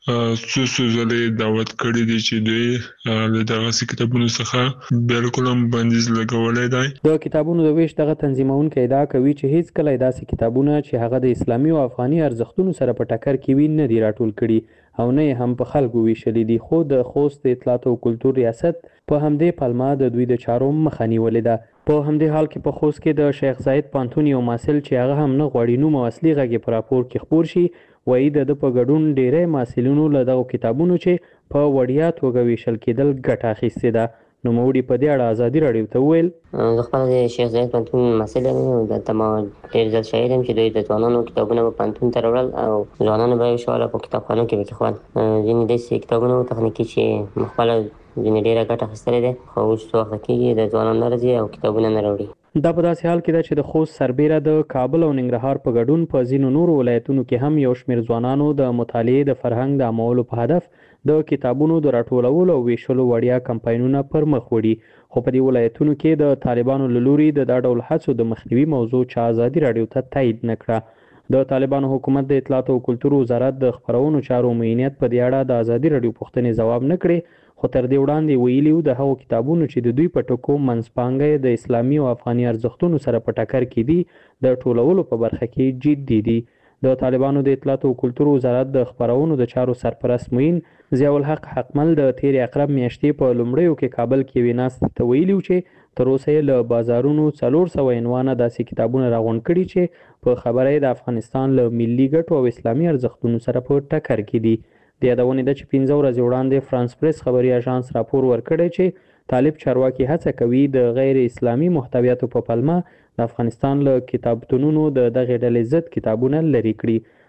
څو ځلې دعوت کړي دي چې دوی له دغسې کتابونو څخه بالکل هم بندیز لګولی دی. د کتابونو د ویش دغه تنظیمونکی ادعا کوي چې هیڅ کله داسې کتابونه چې هغه د اسلامي او افغاني ارزښتونو سره په ټکر کې وي نه دي راټول کړي او نه هم په خلکو ویشلي دي. خو د خوست د اطلاعات او کلتور ریاست په همدې پلمه د دوی د چارو مخه نیولې ده. په همدې حال کې په خوست کې د شیخ زاید پوهنتون یو محصل چې هغه هم نه غواړي نوم او اصلي غږ په راپور کې خپور شي وایي د په ګډون ډیری محصلینو له دغو کتابونو چې په وړیا توګه ویشل کېدل ګټه اخیستې ده. نوموړي په دې اړه ازادي راډیو ته وویل زه خپله د شیخ زاید پوهنتون محصل یم او دلته ما ډېر زیات شاهد یم چې دوی د ځوانانو کتابونه به پوهنتون ته راوړل او ځوانانو به یې ویشول او په کتابخانو کې به یې کېښول. ځینې داسې کتابونه وو تخنیکي چې ما خپله ځینې ډېره ګټه اخیستلې ده، خو اوس څه وخته کېږي د ځوانان نه راځي او کتابونه نه راوړي. دا په داسې حال کې ده چې د خوست سربیره د کابل او ننګرهار په ګډون په ځینو نورو ولایتونو کې هم یو شمېر ځوانانو د مطالعې د فرهنګ د عامولو په هدف د کتابونو د راټولولو او ویشلو وړیا کمپاینونه پر مخ وړي. خو په دې ولایتونو کې د طالبانو له لوري د دا ډول هڅو د مخنیوي موضوع چا ازادي راډیو ته تایید نه کړه. د طالبانو حکومت د اطلاعات او کلتور وزارت د خپرونو چارو معینیت په دې اړه د ازادي راډیو پوښتنې ځواب نه کړي، خو تر دې وړاندې ویلي وو د هغو کتابونو چې د دوی په ټکو منځپانګه د اسلامي او افغاني ارزښتونو سره په ټکر کې دي د ټولولو په برخه کې جدي دي. د طالبانو د اطلاعات او کلتور وزارت د خپرونو د چارو سرپرست معین ضیاء الحق حقمل د تېرې اقرب میاشتې په لومړیو کې کابل کې یوې ناستې ته ویلي وو چې تر اوسه یې له بازارونو 400 عنوانه داسې کتابونه راغونډ کړي چې په خبره یې د افغانستان له ملي ګټو او اسلامي ارزښتونو سره په ټکر کې دي. د یادونې ده چې 15 ورځې وړاندې فرانس پریس خبري اژانس راپور ورکړی چې طالب چارواکي هڅه کوي د غیر اسلامي محتویاتو په پلمه د افغانستان له کتابتونونو د دغې ډلې ضد کتابونه لرې کړي.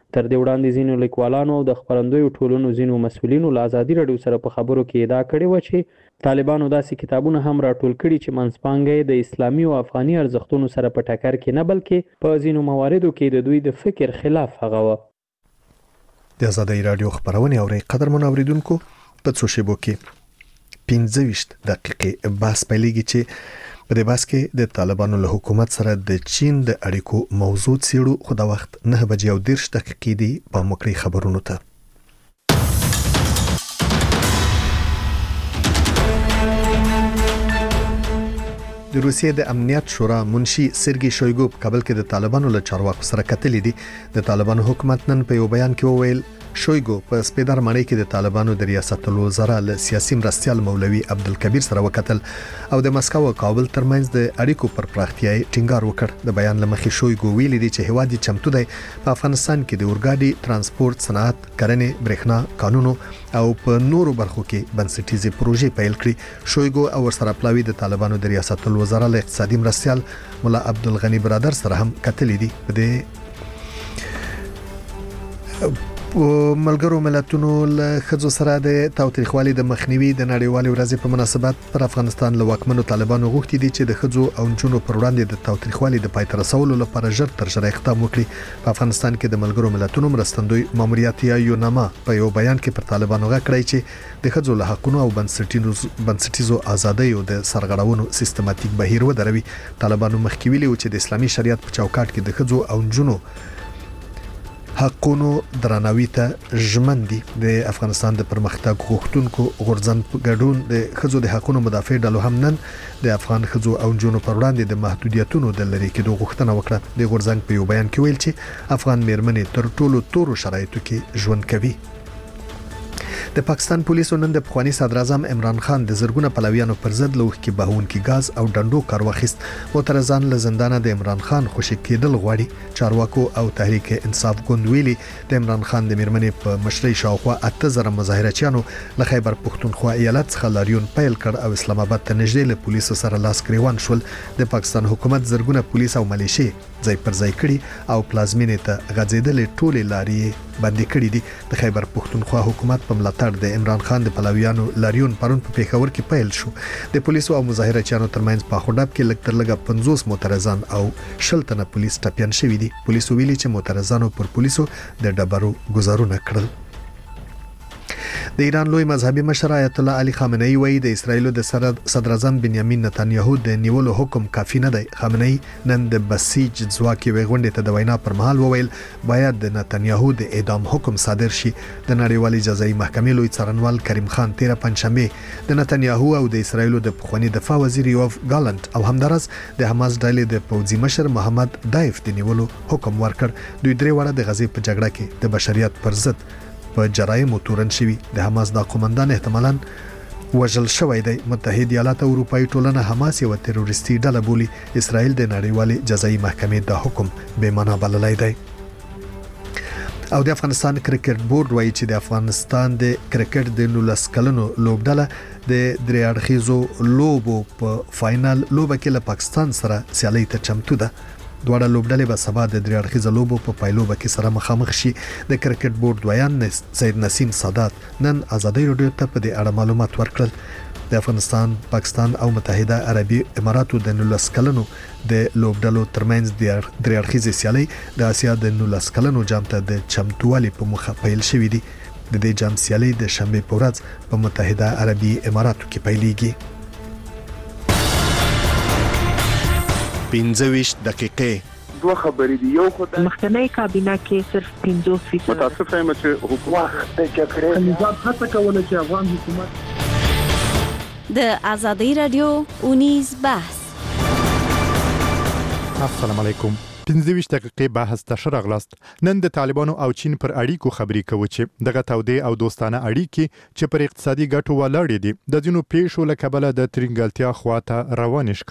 تر دې وړاندې ځینو لیکوالانو او د خپرندویو ټولنو ځینو مسؤلینو له ازادي راډیو سره په خبرو کې ادعا کړې وه چې طالبانو داسې کتابونه هم راټول کړي چې منځپانګه د اسلامي او افغاني ارزښتونو سره په ټکر کې نه بلکې په ځینو مواردو کې د دوی د فکر خلاف هغه وه. د ازادي راډیو خبرونه اوري قدرمن اوریدونکو په څو شیبو کې 15 دقیقې بحث پیلېږي چې په دې بحث کې د طالبانو له حکومت سره د چین د اړیکو موضوع څیړو. خو د وخت 9:10 دقیقې دی په مکري خبرونو ته. د روسیې د امنیت شورا منشي سرګي شویګو په کابل کې د طالبانو له چارواکو سره کتلې دي. د طالبانو حکومت نن په یو بیان کې وویل شویګو په سپیدار مړی کې د طالبانو د ریاست الوزرا له سیاسي مرستيال مولوي عبدالکبیر سره وکتل او د مسکو او کابل ترمنځ د اړیکو پر پراختیا ټینګار وکړ. د بیان لمخې شویګو ویلي دي چې هوادي چمتو دی په افغانستان کې د اورګاډي ترانسپورت صنعت کرنې برېښنا قانونو او په نورو برخو کې بنسټیزي پروژې پیل کړي. شویګو او ورسره پلاوی د طالبانو د ریاست الوزرا له اقتصادي مرستيال مولا عبدالغنی برادر سره هم کتلې دي. په دې ملګرو ملتونو له خځو سره د تاوتریخوالي د مخنیوي د نړیوالې ورځې په مناسبت پر افغانستان له واکمنو طالبانو غوښتي دي چې د خځو او نجونو پر وړاندې د تاوتریخوالي د پای ته رسولو لپاره ژر تر ژره اقدام وکړي. په افغانستان کې د ملګرو ملتونو مرستندوی ماموریت یا یوناما په یو بیان کې پر طالبانو غږ چې د خځو له حقونو او بنسټیزو ازادیو د سرغړونو سیستماتیک بهیر ودروي. طالبانو مخکې ویلي چې د اسلامي شریعت په چوکاټ کې د خځو او نجونو حقونو درناوي ته ژمن دي. د افغانستان د پرمختګ غوښتونکو غورځنګ په ګډون د خځو د حقونو مدافع ډلو هم نن د افغان خځو او نجونو پر وړاندې د محدودیتونو د لرې کېدو غوښتنه وکړه. د غورځنګ په یو بیان کې ویل چې افغان میرمنې تر ټولو تورو شرایطو کې ژوند کوي. د پاکستان پولیسو نن د پخوانی صدر اعظم عمران خان د زرګونه پلویانو پر ضد لوخ کې بهونکي غاز او ډنډو کار واخیست. معترضان له زندانه د عمران خان خوشی کېدل غواړي. چارواکو او تحریک انصاف ګوند ویلي د عمران خان د میرمنې په مشرۍ شاوخوا 8000 مظاهرچیانو له خیبر پښتونخوا ایالت څخه لاریون پیل کړ او اسلام آباد ته نږدې له پولیسو سره لاس ګریوان شول. د پاکستان حکومت زرګونه پولیس او ملیشي ځای پر ځای کړي او پلازمینې ته غځېدلې ټولې لارې بندي کړې دي. د خیبر پښتونخوا حکومت په ملاتړ د عمران خان د پلویانو لاریون پرون په پیښور کې پیل شو. د پولیسو او مظاهرچیانو ترمنځ په خډاب کې لږ تر لږه 50 معترضان او 10 تنه پولیس ټپيان شوي دي. پولیسو ویلي چې معترضانو پر پولیسو د ډبرو گزارونه کړل. د ایران لوی مذهبي مشر آیت الله علي خامنه‌ای وایي د اسرایل د صدر اعظم بنیامین نتانیاهو د نیولو حکم کافي نه دی. خامنه‌ای نن د بسیج ځواک غونډې ته د وینا پر مهال وویل باید د نتانیاهو د اعدام حکم صادر شي. د نړیوالې جزایي محکمې لوی څارنوال کریم خان 13 پنځشنبه د نتانیاهو او د اسرایل د پخوانی دفاع وزیر یوف ګالنت او همدارس د حماس ډلې د پوځي مشر محمد دایف د نیولو حکم ورکړ. دوی درې وړه د غزې په جګړه کې د بشریت پر ضد په جرایم تورن شوی. د حماس د قومندان احتمالاً وژل شوی دی. متحده ایالات او اروپאי ټولنه حماس یو تروریستي ډله بولي. اسرائیل د نړیوالې جزایي محکمې د حکم بې معنا بللی دی. او د افغانستان کرکټ بورډ وایي چې د افغانستان د کرکټ د 19 کلنو لوبډله د درې اړخیزو لوبو په فائنل لوبه کې له پاکستان سره سیالي ته چمتو ده. دواړه لوبډلې به سبا د درې اړخیزو لوبو په پایلوبه کې سره مخامخ شي. د کرکټ بورډ ویان سید نسیم سادات نن ازادي راډیو ته په دې اړه معلومات ورکړل. د افغانستان، پاکستان او متحده عربي اماراتو د 19 کلنو د لوبډلو ترمنځ د درې اړخیزې سیالي د اسیا د 19 کلنو جام ته د چمتووالي په مخه پیل شوې دي. د دې جام سیالي د شنبه په ورځ په متحده عربي اماراتو کې پیلېږي. 15 دقیقې دوه خبرې دي. یو خدای مخکنی کابینه کې صرف 50% متاسف یم چې حکومت د جګړې نظام هڅه کوله چې افغان حکومت د ازادي رادیو اونیز بحث. السلام علیکم. 15 دقیقې بحث ته شرغلاست. نن د طالبانو او چین پر اړیکو خبرې کوي چې دغه تودې او دوستانه اړیکې چې پر اقتصادي ګټو ولاړې دي د ځینو پیښو له کبله د ترنګلتیا خواته روان ښکاري.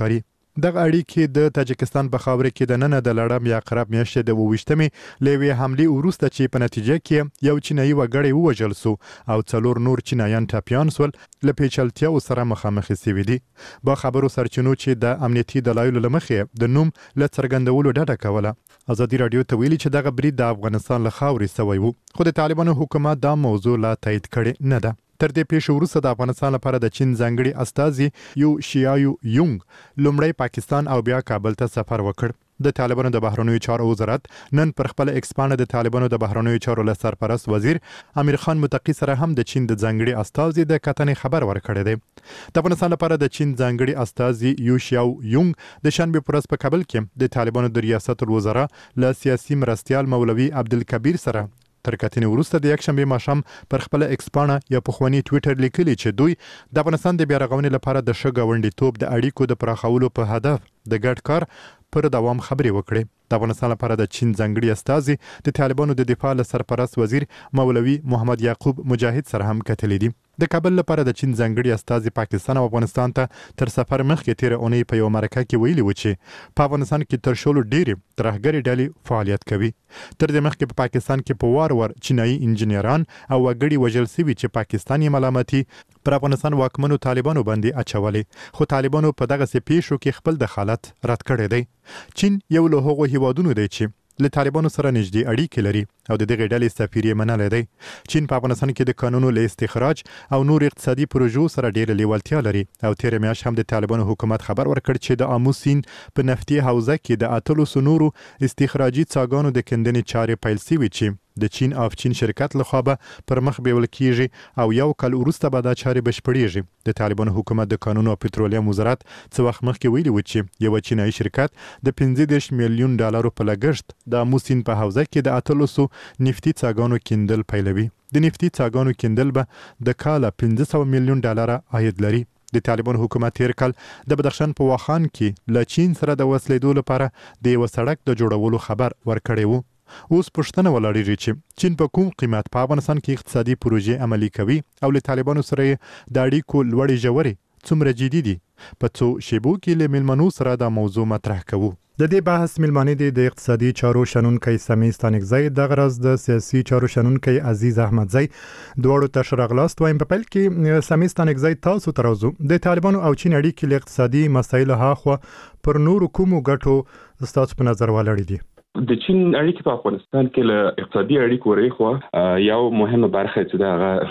دغه اړیکې د تاجکستان په خاوره کې د نن د لړم یا عقرب میاشتې د 28مې لوي حمله وروسته چې په نتیجه کې یو چینایي وګړی ووژل شو او 4 نور چینایان ټاپیان سول له پیچلتیاو سره مخامخ شوي دي. با خبرو سرچینو چې د امنیتي دلایلو لمخې د نوم له څرګندولو ډډه کوله. ازادي رادیو ته ویلي چې دغه برید د افغانستان له خاورې سوی وو، خو د طالبانو حکومت دا موضوع لا تایید کړې نه ده. تر دې پیښې وروسته د افغانستان لپاره د چین ځانګړي استازي یو شیایو یونګ لومړی پاکستان او بیا کابل ته سفر وکړ. د طالبانو د بهرنیو چارو وزارت نن پر خپل ایکس باندې د طالبانو د بهرنیو چارو له سرپرست وزیر امیر خان متقی سره هم د چین د ځانګړي استازي د کتنې خبر ورکړی دی. د افغانستان لپاره د چین ځانګړي استازي یو شیاو یونګ د شنبه پر ورځ په کابل کې د طالبانو د ریاست الوزرا له سیاسي مرستيال مولوي عبدالکبیر سره تر کتنې وروسته د یک شنبه ماښام پر خپل ایکس باندې یا په خواني ټوئیټر لیکلي چې دوی د افغانستان د بیا رغونې لپاره د ښه ګاونډیتوب د اړیکو د پراخولو په هدف د ګډ کار پر دوام خبرې وکړي. د افغانستان لپاره د چین ځانګړي استازي د طالبانو د دفاع له سرپرست وزیر مولوي محمد یعقوب مجاهد سره هم کتلې دي. د کابل لپاره د چین ځانګړي استازي پاکستان او افغانستان ته تر سفر مخکې تیر اونۍ په یو مرکه کې ویلي و چې په افغانستان کې تر شولو ډېری ترهګري ډلې فعالیت کوي. تر دې مخکې په پاکستان کې په وار چینایي انجنیران او وګړي وژل شوي چې پاکستاني ملامتي پر افغانستان واکمنو طالبانو باندې اچولې، خو طالبانو په دغه پیښو کې خپل دخالت رد کړی دی. چین یو له هغو هیوادونو دی چې له طالبانو سره نږدې اړیکې لري او د دغه ډلې سفیر یې منلی دی. چین په افغانستان کې د قانونو له استخراج او نور اقتصادي پروژو سره ډېره لیوالتیا لري او تیر میاشت هم د طالبانو حکومت خبر ورکړ چې د آمو سیند په نفتي حوزه کې د 800 نورو استخراجي څاګانو د کیندنې چارې پیل شوي چې د چین افچین شرکت لخوا به پر مخ بیول کیږي او یو کال وروسته به دا چارې بشپړیږي. د طالبانو حکومت د قانون او پټرولیم وزارت څه وخت مخکې ویلي و چې یو چینایي شرکت د 15 میلیون ډالرو په لګښت د آمو سیند په حوزه کې د 800 نفتي څاګانو کیندل پیلوي. د نفتي څاګانو کیندل به د کال 500 میلیون ډالر عاید لري. د طالبان حکومت تیر کال د بدخشان په واخان کې له چین سره د وسلیدو لپاره د یو سړک د جوړولو خبر ورکړی وو. اوس پښتنه ولاړیږي چې چین په کوم قیمت په افغانستان کې اقتصادي پروژې عملي کوي او له طالبانو سره د اړیکو لوړې ژورې څومره جدي دي. په څو شیبو کې له ملمنو سره دا موضوع مطرح کوو. د دې بحث ملمانې د اقتصادي چارو شنونکي سمي ستانکزی د غرض د سیاسي چارو شنونکي عزیز احمدزی دوړو ته شرغلاست وایم. په پیل کې سمي ستانکزی تاسو ترازو د طالبانو او چین اړیکې له اقتصادي مسایلو هاخوا پر نورو کومو ګټو ستاسو په نظر ولاړې دي؟ د چین اړیکې په افغانستان کې له اقتصادي اړیکو ورېخوا یو مهمه برخه چې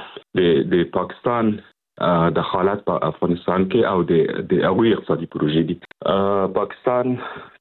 دا د پاکستان د حالت په افغانستان کې او د هغوی اقتصادي پروژې دي. پاکستان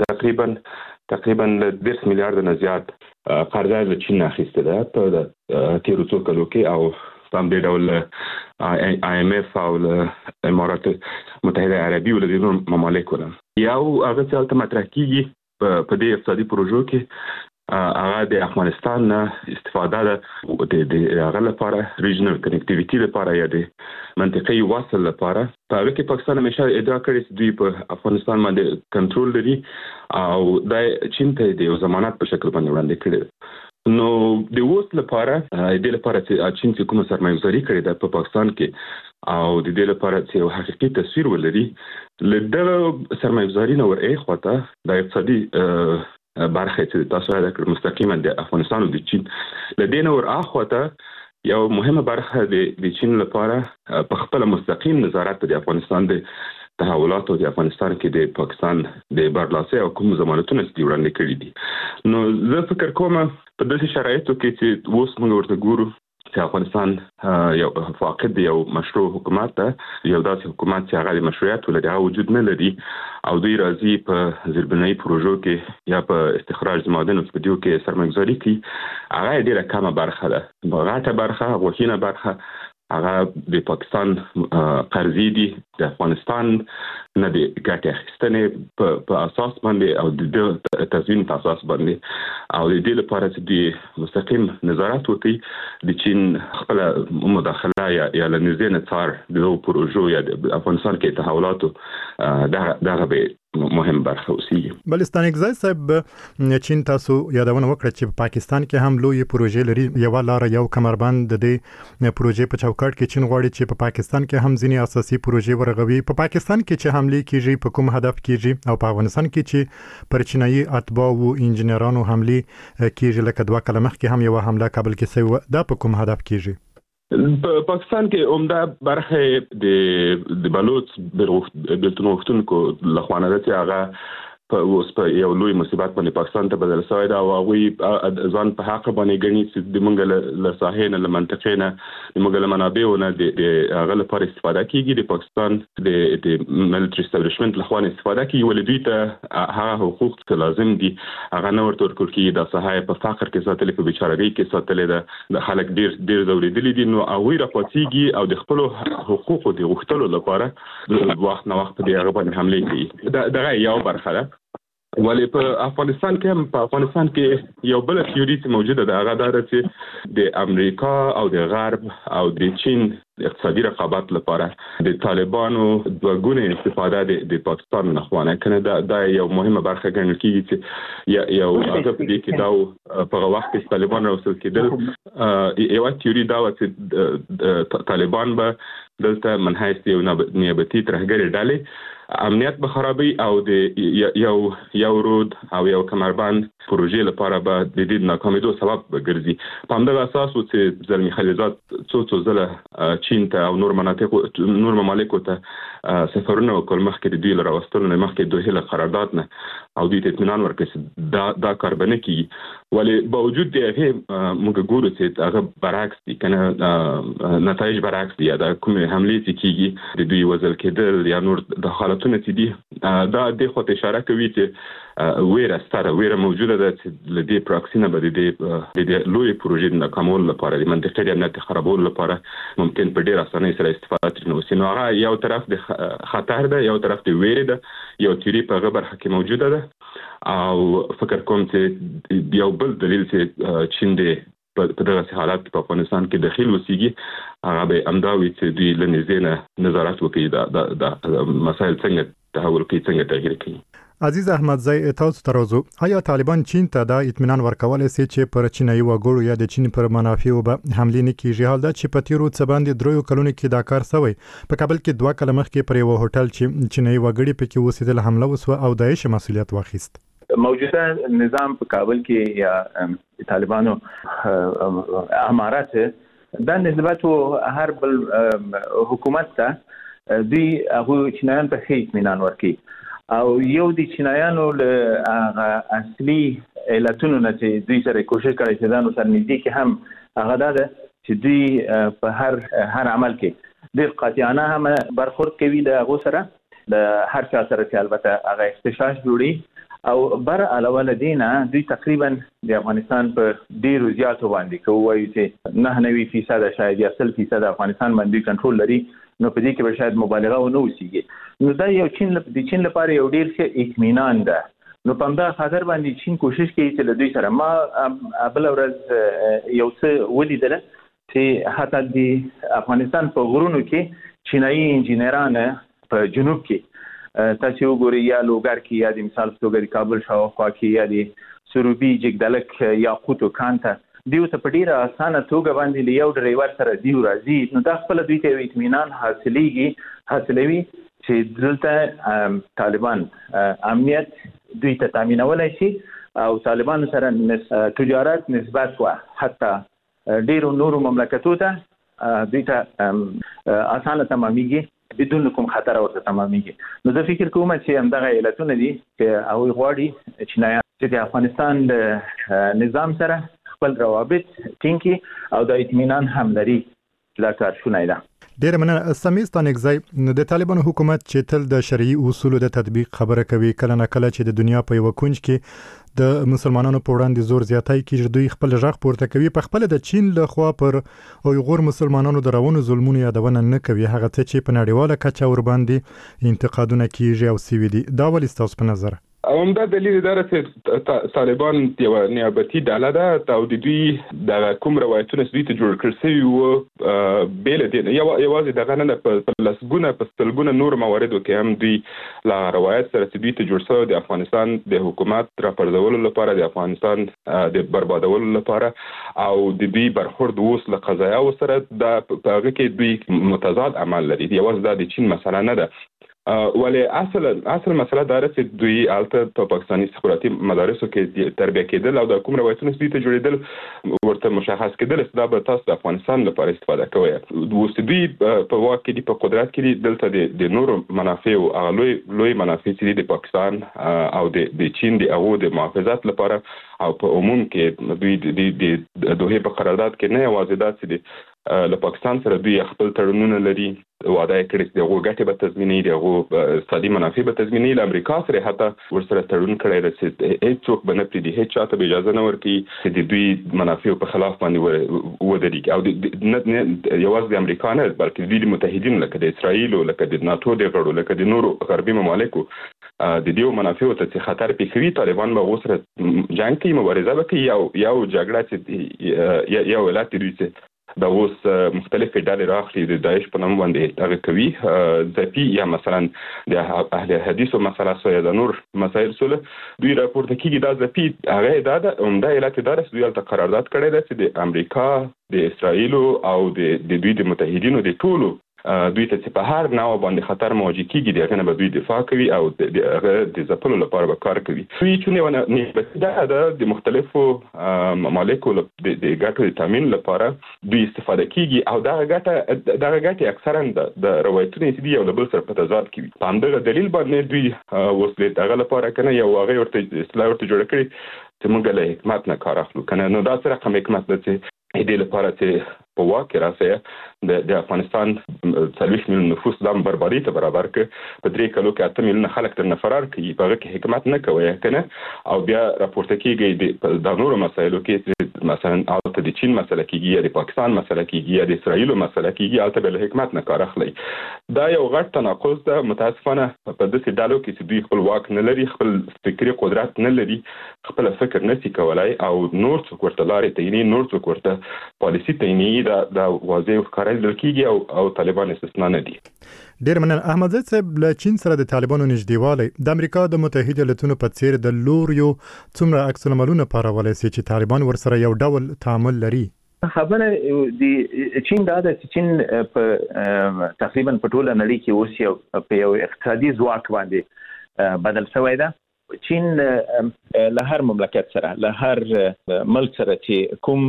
تقریبا 10 میلیارډ نه زیات قرضه له چین اخیسته ده په تیرو څو کلو کې او په دې ډول IMF او امارات متحده عربي او د ممالکو نه یو هغه څه مطرح کیږي په دې اقتصادي پروژو کې هغه د افغانستان استفاده ده د هغه لپاره ریجنل کنیکټیویټي لپاره یا د منطقي وصل لپاره. په هغه کې پاکستان همیشه ادعا کړې چې دوی په افغانستان باندې کنټرول لري او د چین ته د ضمانت په شکل باندې وړاندې کړي. نو د اوس لپاره د لپاره چې چین چې کومه سرمایه‌گذاري کړې ده په پاکستان کې او د دې لپاره چې یو حقیقي تصویر ولري لدغه سرمایه‌گذاري نو ورېخوا ته د اقتصادي برخه چې تاسو یاد کړئ مستقیما د افغانستان او د چین لدې نور اخوا ته یو مهمه برخه د چین لپاره په خپل مستقیم نظارت د افغانستان د تحولات او د افغانستان کې د پاکستان د برلاسي او کوم ضمانتونه چې وړاندې کړي دي. نو زه فکر کوم په داسې شرایطو کې چې اوس موږ ورته ګورو چې افغانستان یو فاقد یو مشروع حکومت ده، یو داسې حکومت چې هغه د مشروعیت ولري هغه وجود نه لري او دوی راځي په زیربنایي پروژو کې یا په استخراج د معادنو په دیو کې سرمایه‌گذاري کوي. هغه ډېره کمه برخه ده. غټه برخه غوښینه برخه هغه د پاکستان قرضې دي د افغانستان نه د ګټې اخیستنې په اساس باندې او د تضمین په اساس باندې او د دې لپاره چې د مستقیم نظارت وکړي د چین خپل مداخله یا لنیزه څار د پروژو یا د افغانستان کې تحولاتو دغه به مهم برخه اوسېږي. بلستان اگزای صاحب چین تاسو یادونه وکړه چې په پاکستان کې هم لوی پروژې لري، یو لار یو کمربند د دې پروژې په چوکاټ کې چین غواړي چې په پاکستان کې هم ځینې اساسي پروژې ورغوي. په پاکستان کې چې حمله کیږي په کوم هدف کیږي او په افغانستان کې چې پر چینایي اتباع او انجنیرانو حمله کیږي لکه 2 کال مخکې هم یو حمله کابل کې شوه، دا په کوم هدف کیږي؟ په پاکستان کې عمده برخه د بلوچ بلتون وختونکو لخوانه ده چې هغه په یو لوی مصیبت باندې پاکستان ته بدل شوی دا او هغه ځان په حق باندې ګڼي چې د منګل له ساحې نه له منطقې نه د منګل منابعونه د هغه لپاره استفاده کیږي. د پاکستان د ملټری اسټابلیشمنت لخوا استفاده کیږي ولې دوی ته هغه حقوق چې لازم دي هغه نه ورته ورکول کیږي. د ساحې په فقر کې ساتلې په بیچارهګۍ کې ساتلې د خلک ډیر ځورېدلي دي، نو هغوی راپاڅېږي او د خپلو حقوقو د غوښتلو لپاره د وخت نه وخت په دې هغه باندې حملې کوي. دغه یو برخه ده. ولی په افغانستان کې یو بل تیوري چې موجوده ده هغه دا چې د امریکا او د غرب او د چین اقتصادي رقابت لپاره د طالبانو دوه استفاده د پاکستان نه خوانه کنه. دا یو مهمه برخه ګڼل کیږي چې یو هغه په دې کې دا په وخت کې طالبان راوستل کېدل. یو تیوري دا و چې طالبان به دلته منحیث یو نیابتي ترهګر ډلې امنیت به خرابي او د یو رود او یو کمربند پروژې لپاره به د دې ناکامیدو سبب ګرځي. په همدغه اساس چې زلمی خلیزات څو ځله چین ته او نور ممالکو ته سفرونه وکړل مخکې د دوی له راوستلو نه مخکې دوی له قرارداد نه او دوی ته اطمینان ورکړي چې دا کار به نه کیږي. ولې باوجود د هغې موږ ګورو چې هغه برعکس دي کنه، نتایج برعکس دي. دا کومې حملې چې کیږي د دوی وژل کېدل یا نور د حالتونه چې دي دا د خو ته اشاره کوي چې ویره موجوده ده چې د دې پراکسینه به د لوی پروژې د ناکامولو لپاره د منطقې د امنیت خرابولو لپاره ممکن په ډېر اسانۍ سره استفاده ترې نوسي. نو هغه یو طرف د خطر ده، یو طرف د ویرې ده، یو تیوري په هغه برخه کې موجوده ده او فکر کوم چې یو بل دلیل چې چین دی په دغه حالات په افغانستان کې داخل وسیږي هغه به امداوي چې دوی له نږدې نظارت وکړي د مسایل څنګه تحول کوي، څنګه تغییر کوي. عزیز احمدزی، تاسو ته راځو. آیا طالبان چین ته دا اطمینان ورکولی سي چې پر چینایي وګړو یا د چین پر منافعو به حملې نه کیږي؟ حال دا چې په تیرو څه باندې 3 کلونو کې دا کار شوی. په کابل کې 2 کال مخکې پر یو هوټل چې چینایي وګړي پکې اوسېدل حمله وسوه او داعش مسؤلیت واخیست. موجوده نظام په کابل کې یا طالبانو امارات د نسبت هر بل حکومت ته دوی هغه چینایان په هیڅ اطمینان ورکړي او یو د چینایانو له اصلي علتونو نه چې دوی سره کوشش کوي چې ځان سره نږدې کې هم هغه ده چې دوی په هر عمل کې د قاطعانه هم برخورد کوي د هغه سره د هر چا سره چې البته هغه احتشاش جوړي او بر علاوه لدينا دوی تقریبا د افغانستان په ډیرو زیاتو باندې کوي چې 99% شاید یا 100% افغانستان باندې کنټرول لري. نو په دې کې به شاید مبالغه ونه وشيږي. نو دا یو چین لپاره یو ډیر ښه اطمینان ده. نو په همدغه خاطر باندې چین کوشش کوي چې له دوی سره ما بل ورځ یو څه ولیدل چې حتی د افغانستان په غرونو کې چینایي انجینران په جنوب کې تاسو وګورئ یا لوګر کې یا د مثال په توګه د کابل شاوخوا کې یا د سروبي جګدلک یاقوت او کانته دیو ته په ډیره اسانه توګه باندې یو ډرایور سره دیو راځي. نو دا خپل دوی ته اطمینان حاصلوي چې دلته طالبان امنیت دوی ته تامینولای شي او طالبان سره تجارت نسبت وا حتی ډیرو نورو مملکتو ته دوی ته اسانه تمامېږي بدون کوم خطر ورته تمامېږي. نو زه فکر کوم چې همدغه علتونه دي چې هغوی غواړي چینایان چې د افغانستان د نظام سره خپل روابط ټینګي او د اطمینان هم لري. دا کار شونی ده. ډېر مننه. سمیستان اگزای، د طالبانو حکومت چې تل د شرعي اصولو د تطبیق خبره کوي، کله نه کله چې د دنیا په یو کونج کې د مسلمانانو په وړاندې زور زیاتی کیږي، دوی خپل غږ پورته کوي. په خپل د چین له خوا پر اویغور مسلمانانو د روانو ظلمونو یادونه نه کوي، هغه څه چې په نړیواله کچه ور باندې انتقادونه کیږي او سوي دي. دا ولې ستاسو په نظر؟ همدا دلیل دا چې طالبان یو نیابتي ډله ده او د دوی د کوم روایتونه دوی ته جوړ کړل شوي وو بیل دي یوازې دغه نه په لسګونه په سلګونه نور مواردو کې هم دوی لا روایت سره دوی ته جوړ شوی د افغانستان د حکومت راپرځولو لپاره د افغانستان د بربادولو لپاره او د دوی برخورد اوس له قضایا سره د هغه کې دوی متضاد عمل لري یوازې د چین مسله نه ده ولی اصل مسله دا ده چې دوی البته په پاکستاني استخباراتي مدارسو کې تربیه کېدل او د کوم روایتونو دوی ته جوړېدل ورته مشخص کېدل چې دا به تاسو د افغانستان لپاره استفاده کوئ اوس دوی په واک کې دي په قدرت کې دي دلته د نورو منافع او لوی منافع چې د پاکستان او د چین د هغو د محافظت لپاره او په عموم کې دوی د دوحې په قرارداد کې نه یوازې دا چې له پاکستان سره دوی خپل تړونونه لري وعده کړی چې دغه ګټه به تضمیني دغه اقتصادي منافع به تضمیني له امریکا سره حتی ورسره تړون کړی دی چې هیڅ څوک به نه پریږدي هیڅ چاته به اجازه نه ورکړي چې د دوی منافع په خلاف باندې ودرېږي او یوازې د امریکا نه بلکې دوی د متحدین لکه د اسرائیل او لکه د ناتو د غړو لکه د نورو غربي ممالکو د دې منافع ته خطر پیښوي طالبان به وسره جنگ کوي مبارزه وکړي یو جګړه چې یو ولایت دوی دا اوس مختلفې ډلې راخلي د داعش په نوم باندې هغه کوي ځپي یا مثلا د اهل حدیثو مسله سو یا د نور مسایل سره دوی راپورته کیږي دا ځپي هغه دا عمده علت دا چې دوی ته قرارداد کړی دی چې د امریکا د اسرائیل او د دوی د متحدینو د ټولو دوی ته چې په هر نوع باندې خطر مواجه کیږي دغه نه به دوی دفاع کوي او د ځپلو لپاره به کار کوي دوی چې نه د مختلفو ممالکو د ګټو د تامین لپاره دوی استفاده کیږي او دغه ګټې اکثرا د روایتونو چې یو د بل سره په تضاد کې وي په همدغه دلیل باندې دوی وسلې دغه لپاره کنه یو هغه ورته اصلاح ورته جوړ کړي چې موږ له حکومت نه کار اخلو کنه نو دا سره کوم حکومت ده چې دې لپاره چې په واقع راځي د افغانستان 40 میلیون نفوس د بربادي ته برابر ک په 3 کلو کې 8 میلیون خلک تر فرار کوي په هغه کې حکومت نه کوي کنه او بیا راپورته کیږي د نورو مسایلو کې مثلا البته د چین مسله کیږي یا د پاکستان مسله کیږي یا د اسرائیل مسله کیږي البته به حکومت نه کار اخلي دا یو غټ تناقض ده متاسفانه په داسې ډالو کې چې دوی خپل واک نه لري خپل فکری قدرت نه لري خپل فکر نشي کولای او نور څوک ورته لارې تعیني نور څوک ورته پالیسی تعیني دا واضح ښکارېدل کیږي او طالبان استثنا نه دي ډیر مننه احمد زید صاحب له چین سره د طالبانو نږدېوالی د امریکا د متحده ایالاتونو په څیر د لوریو څومره عکس العملونه پارولای شي چې طالبان ورسره یو ډول تعامل لري خبره د چین دا د چین په تقریبا په ټوله نړۍ کې اوس یو اقتصادي ځواک باندې بدل شوی ده چین له هر مملکت سره له هر ملک سره چې کوم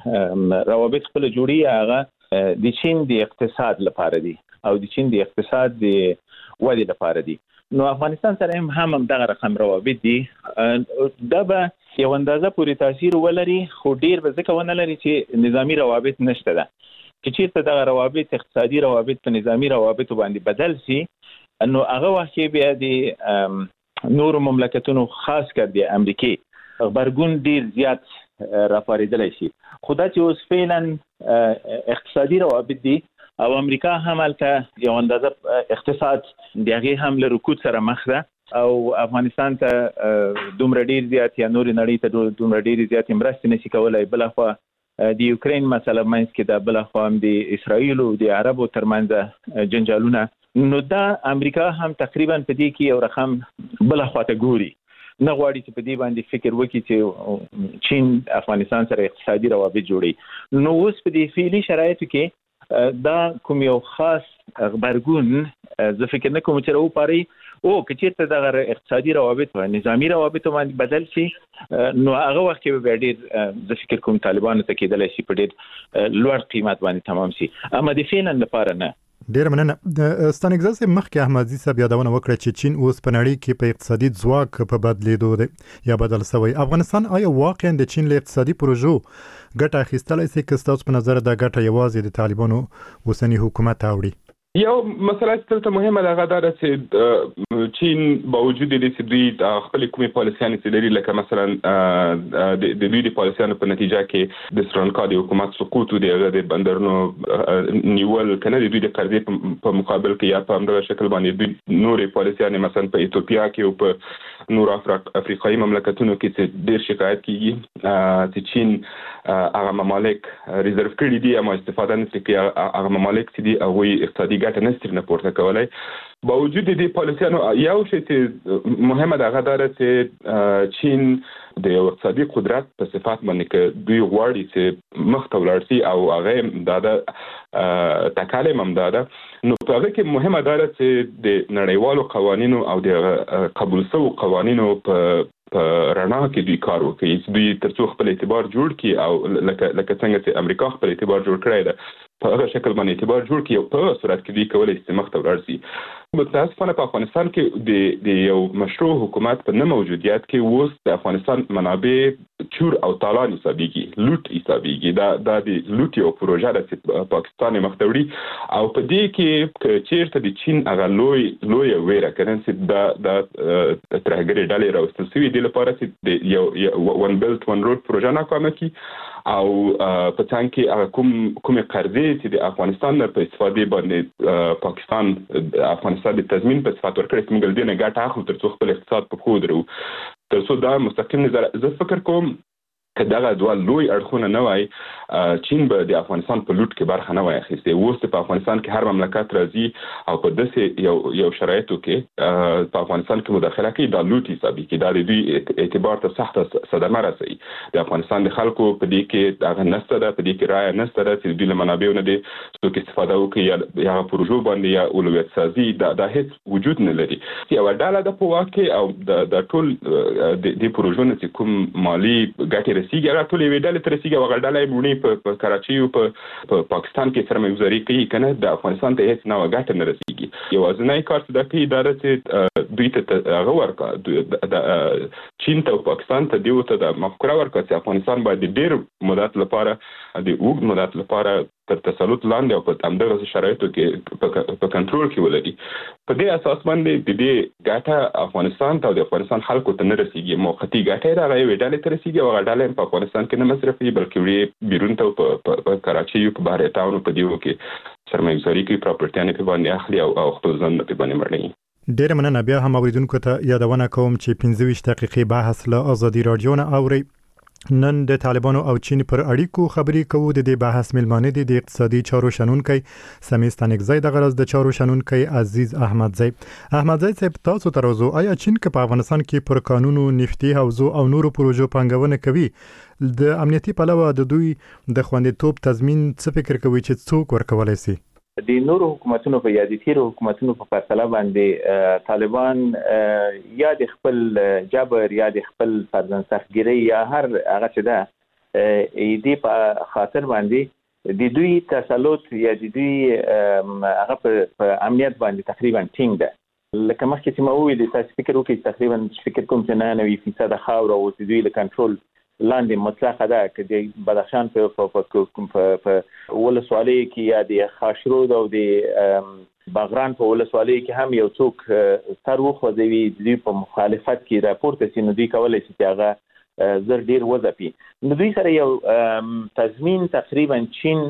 روابط خپل جوړي هغه د چین د اقتصاد لپاره دي او د چین د اقتصاد د ودې لپاره دي نو افغانستان سره هم دغه رقم روابط دي دا به یو اندازه پورې تاثیر ولري خو ډیر به ځکه ونه لري چې نظامی روابط نشته ده چې چیرته دغه روابط اقتصادي روابط په نظامی روابط باندې بدل شي نو هغه وخت بیا د نور مملکتونو خاص کر دی امریکای خبرګون ډیر زیات راپاریدلی شي خدا چې اوس فعلا اقتصادي روابط دي او امریکا هم البته یو اندازه اقتصاد دغه هم له رکود سره مخ ده او افغانستان ته دومره ډیر زیات یا نور نړۍ ته دومره ډیر زیات مرستې نشي کولای بلخو د یوکرين مسله مینس کې د بلخو هم د اسرائیل او د عربو ترمنځ جنجالونه نو دا امریکا هم تقریبا په دې کې یو رقم بل خواته ګوري نه غواړي چې په دې باندې فکر وکړي چې چین افغانستان سره اقتصادي روابط جوړي نو اوس په دې فعلی شرایطو کې دا کوم یو خاص خبرګون زه فکر نه کوم چې راو پاري او کچېرته دغه اقتصادي روابط او نظامی روابط باندې بدل شي نو هغه وخت به ډېر زه فکر کوم طالبانو ته کېدل شي په ډېر لوړ قیمت باندې تمام شي اما د فعلا لپاره نه ډیر مننه ستانګزه سه مخکې احمدزي صاحب یادونه وکړه چې چین اوس په نړۍ کې په اقتصادي ځواک په بدلیدو دی یا بدل شوی افغانستان آیا واقعا د چین له اقتصادي پروژو ګټه اخیستلای شي که تاسو په نظر دا ګټه یوازې د طالبانو اوسنی حکومت اوړي یو مسله چې مهمه ده هغه ده چې چین باوجود دې چې دوی خپل کومې پالیسیانې چې لري لکه مثلا د دوی د پالیسیانو په نتیجه کې د سریلانکا د حکومت سقوط او د بندرونو نیول کنه د دوی د قرضې په مقابل کې یا په همدغه شکل باندې دوی نورې پالیسیانې مثلا په ایتوپیا کې او په نور افریقایي مملکتونو کې چې ډېر شکایت کیږي چې چین هغه ممالک ریزرو کړي دي اما استفاده نه کوي هغه ممالک چې دي هغوی اقتصادي ګټه نشي نه پورته کولای. باوجود دې پالیسیانو یو شی چې مهمه ده هغه ده چې چین د اقتصادي قدرت په صفات باندې کې دوی غواړي چې مخ ته ولاړ شي او هغه د تکالم هم ده نو په هغه کې مهمه ده چې د نړیوالو قوانینو او د قبول شوو قوانینو په رڼا کې دوی کار وکړي دوی ترڅو خپل اعتبار جوړ کړي او لکه څنګه چې امریکا خپل اعتبار جوړ کړی ده په هغه شکل باندې اعتبار جوړ کړي او په صورت کې دوی کولای شي مخ ته ولاړ شي. متاسفانه په افغانستان کې د یو مشروع حکومت په نه موجودیت کې اوس د افغانستان منابع چور او تالان حسابيږي لوټ حسابيږي دا د لوټ یو پروژه ده چې پاکستان مخ ته وړي او په دې کې چیرته د چین هغه لوی ویره کړي چې د ترهګری ډلې راوستل شوی دی لپاره چې یو ون بیلټ ون روډ پروژه ناکامه کی او په څنګه کې کومه قرضې چې د افغانستان په استفادې باندې پاکستان افغانستان د تضمین په صفات ورکړي چې موږ دې نه ګټه اخلو ترڅو خپل اقتصاد په خو درو ترڅو دا مستقیم نظر زه فکر کوم که دغه دوه لوی اړخونه نه وای چین به د افغانستان په لوټ کې برخه نه وای اخیستې اوس په افغانستان کې هر مملکت راځي او په داسې یو شرایطو کې په افغانستان کې مداخله کوي دا لوټ حسابي کې دا د دوی اعتبار ته سخته صدمه رسوي. د افغانستان د خلکو په دې کې هغه نسته ده په دې کې رایه نسته ده چې دوی له منابعو نه دي څوک استفاده وکړي یا پروژو باندې یا اولویت سازي دا هیڅ وجود نه لري. یو ډله د په واقع او د ټول د پروژو چې کوم مالی ګټه رسیږي هغه ټول یې ډلې تر رسیږي هغه ډله یې مونږ په کراچي او په پاکستان کې سرمایه‌گذاري کوي کنه د افغانستان ته هیڅ نه ګټه نه رسیږي. یو ځنای کار څه د کې اداره چې دوی ته هغه ورکا د چین ته او پاکستان ته دیو ته د مفکوره ورکا چې افغانستان باید ډېر مدت لپاره د اوږد مدت لپاره تر تسلط لاندې او په همدغه شرایطو کې په کنټرول کې ولري. په دې اساس باندې د دې ګټه افغانستان ته او د افغانستان خلکو ته نه رسیږي موقتی ګټه راغی ویډالې ته رسیږي او غډاله په افغانستان کې نه مصرفي بلکې وړي بیرون ته په کراچي او په بهر ټاون په دیو کې سرمایه‌گذاري کوي پراپرټیانه په باندې اخلي او خپل ځان په باندې مړني. ډیر مننه. بیا هم اوریدونکو ته یادونه کوم چې 15 دقیقې بحث له ازادي رادیو نه اوري. نن د طالبانو او چین پر اړیکو خبرې کوو. د دې بحث ملمانه دي د اقتصادي چارو شنونکي سمیستانګزی د غرض د چارو شنونکي عزیز احمدزی. احمدزی صاحب تاسو ترازو آیا چین که په افغانستان کې پر قانونو نفتی حوزو او نورو پروژو پانګونه کوي د امنیتي پلوه د دوی د خوندیتوب تضمین څه فکر کوي چې څوک ورکولای شي؟ د نورو حکومتونو په یادې تیرو حکومتونو په فیصله باندې طالبان یا د خپل جبر یا د خپل فرضاً سختګیري یا هر هغه څه ده دې په خاطر باندې د دوی تسلط یا د دوی هغه په امنیت باندې تقریبا ټینګ ده. لکه مخکې چې ما وویل تاسو فکر وکړئ تقریبا فکر کوم چې 99% خاور او د دوی له کنټرول لاندې مطلقه ده که د بدخشان په ولسوالۍ کې یا د خاشرود او د باغران په ولسوالۍ کې هم یو څوک سر وخوځوي دوی په مخالفت کې راپورته شي نو دوی کولی شي چې هغه زر ډیر وځپي. نو دوی سره یو تضمین تقریبا چین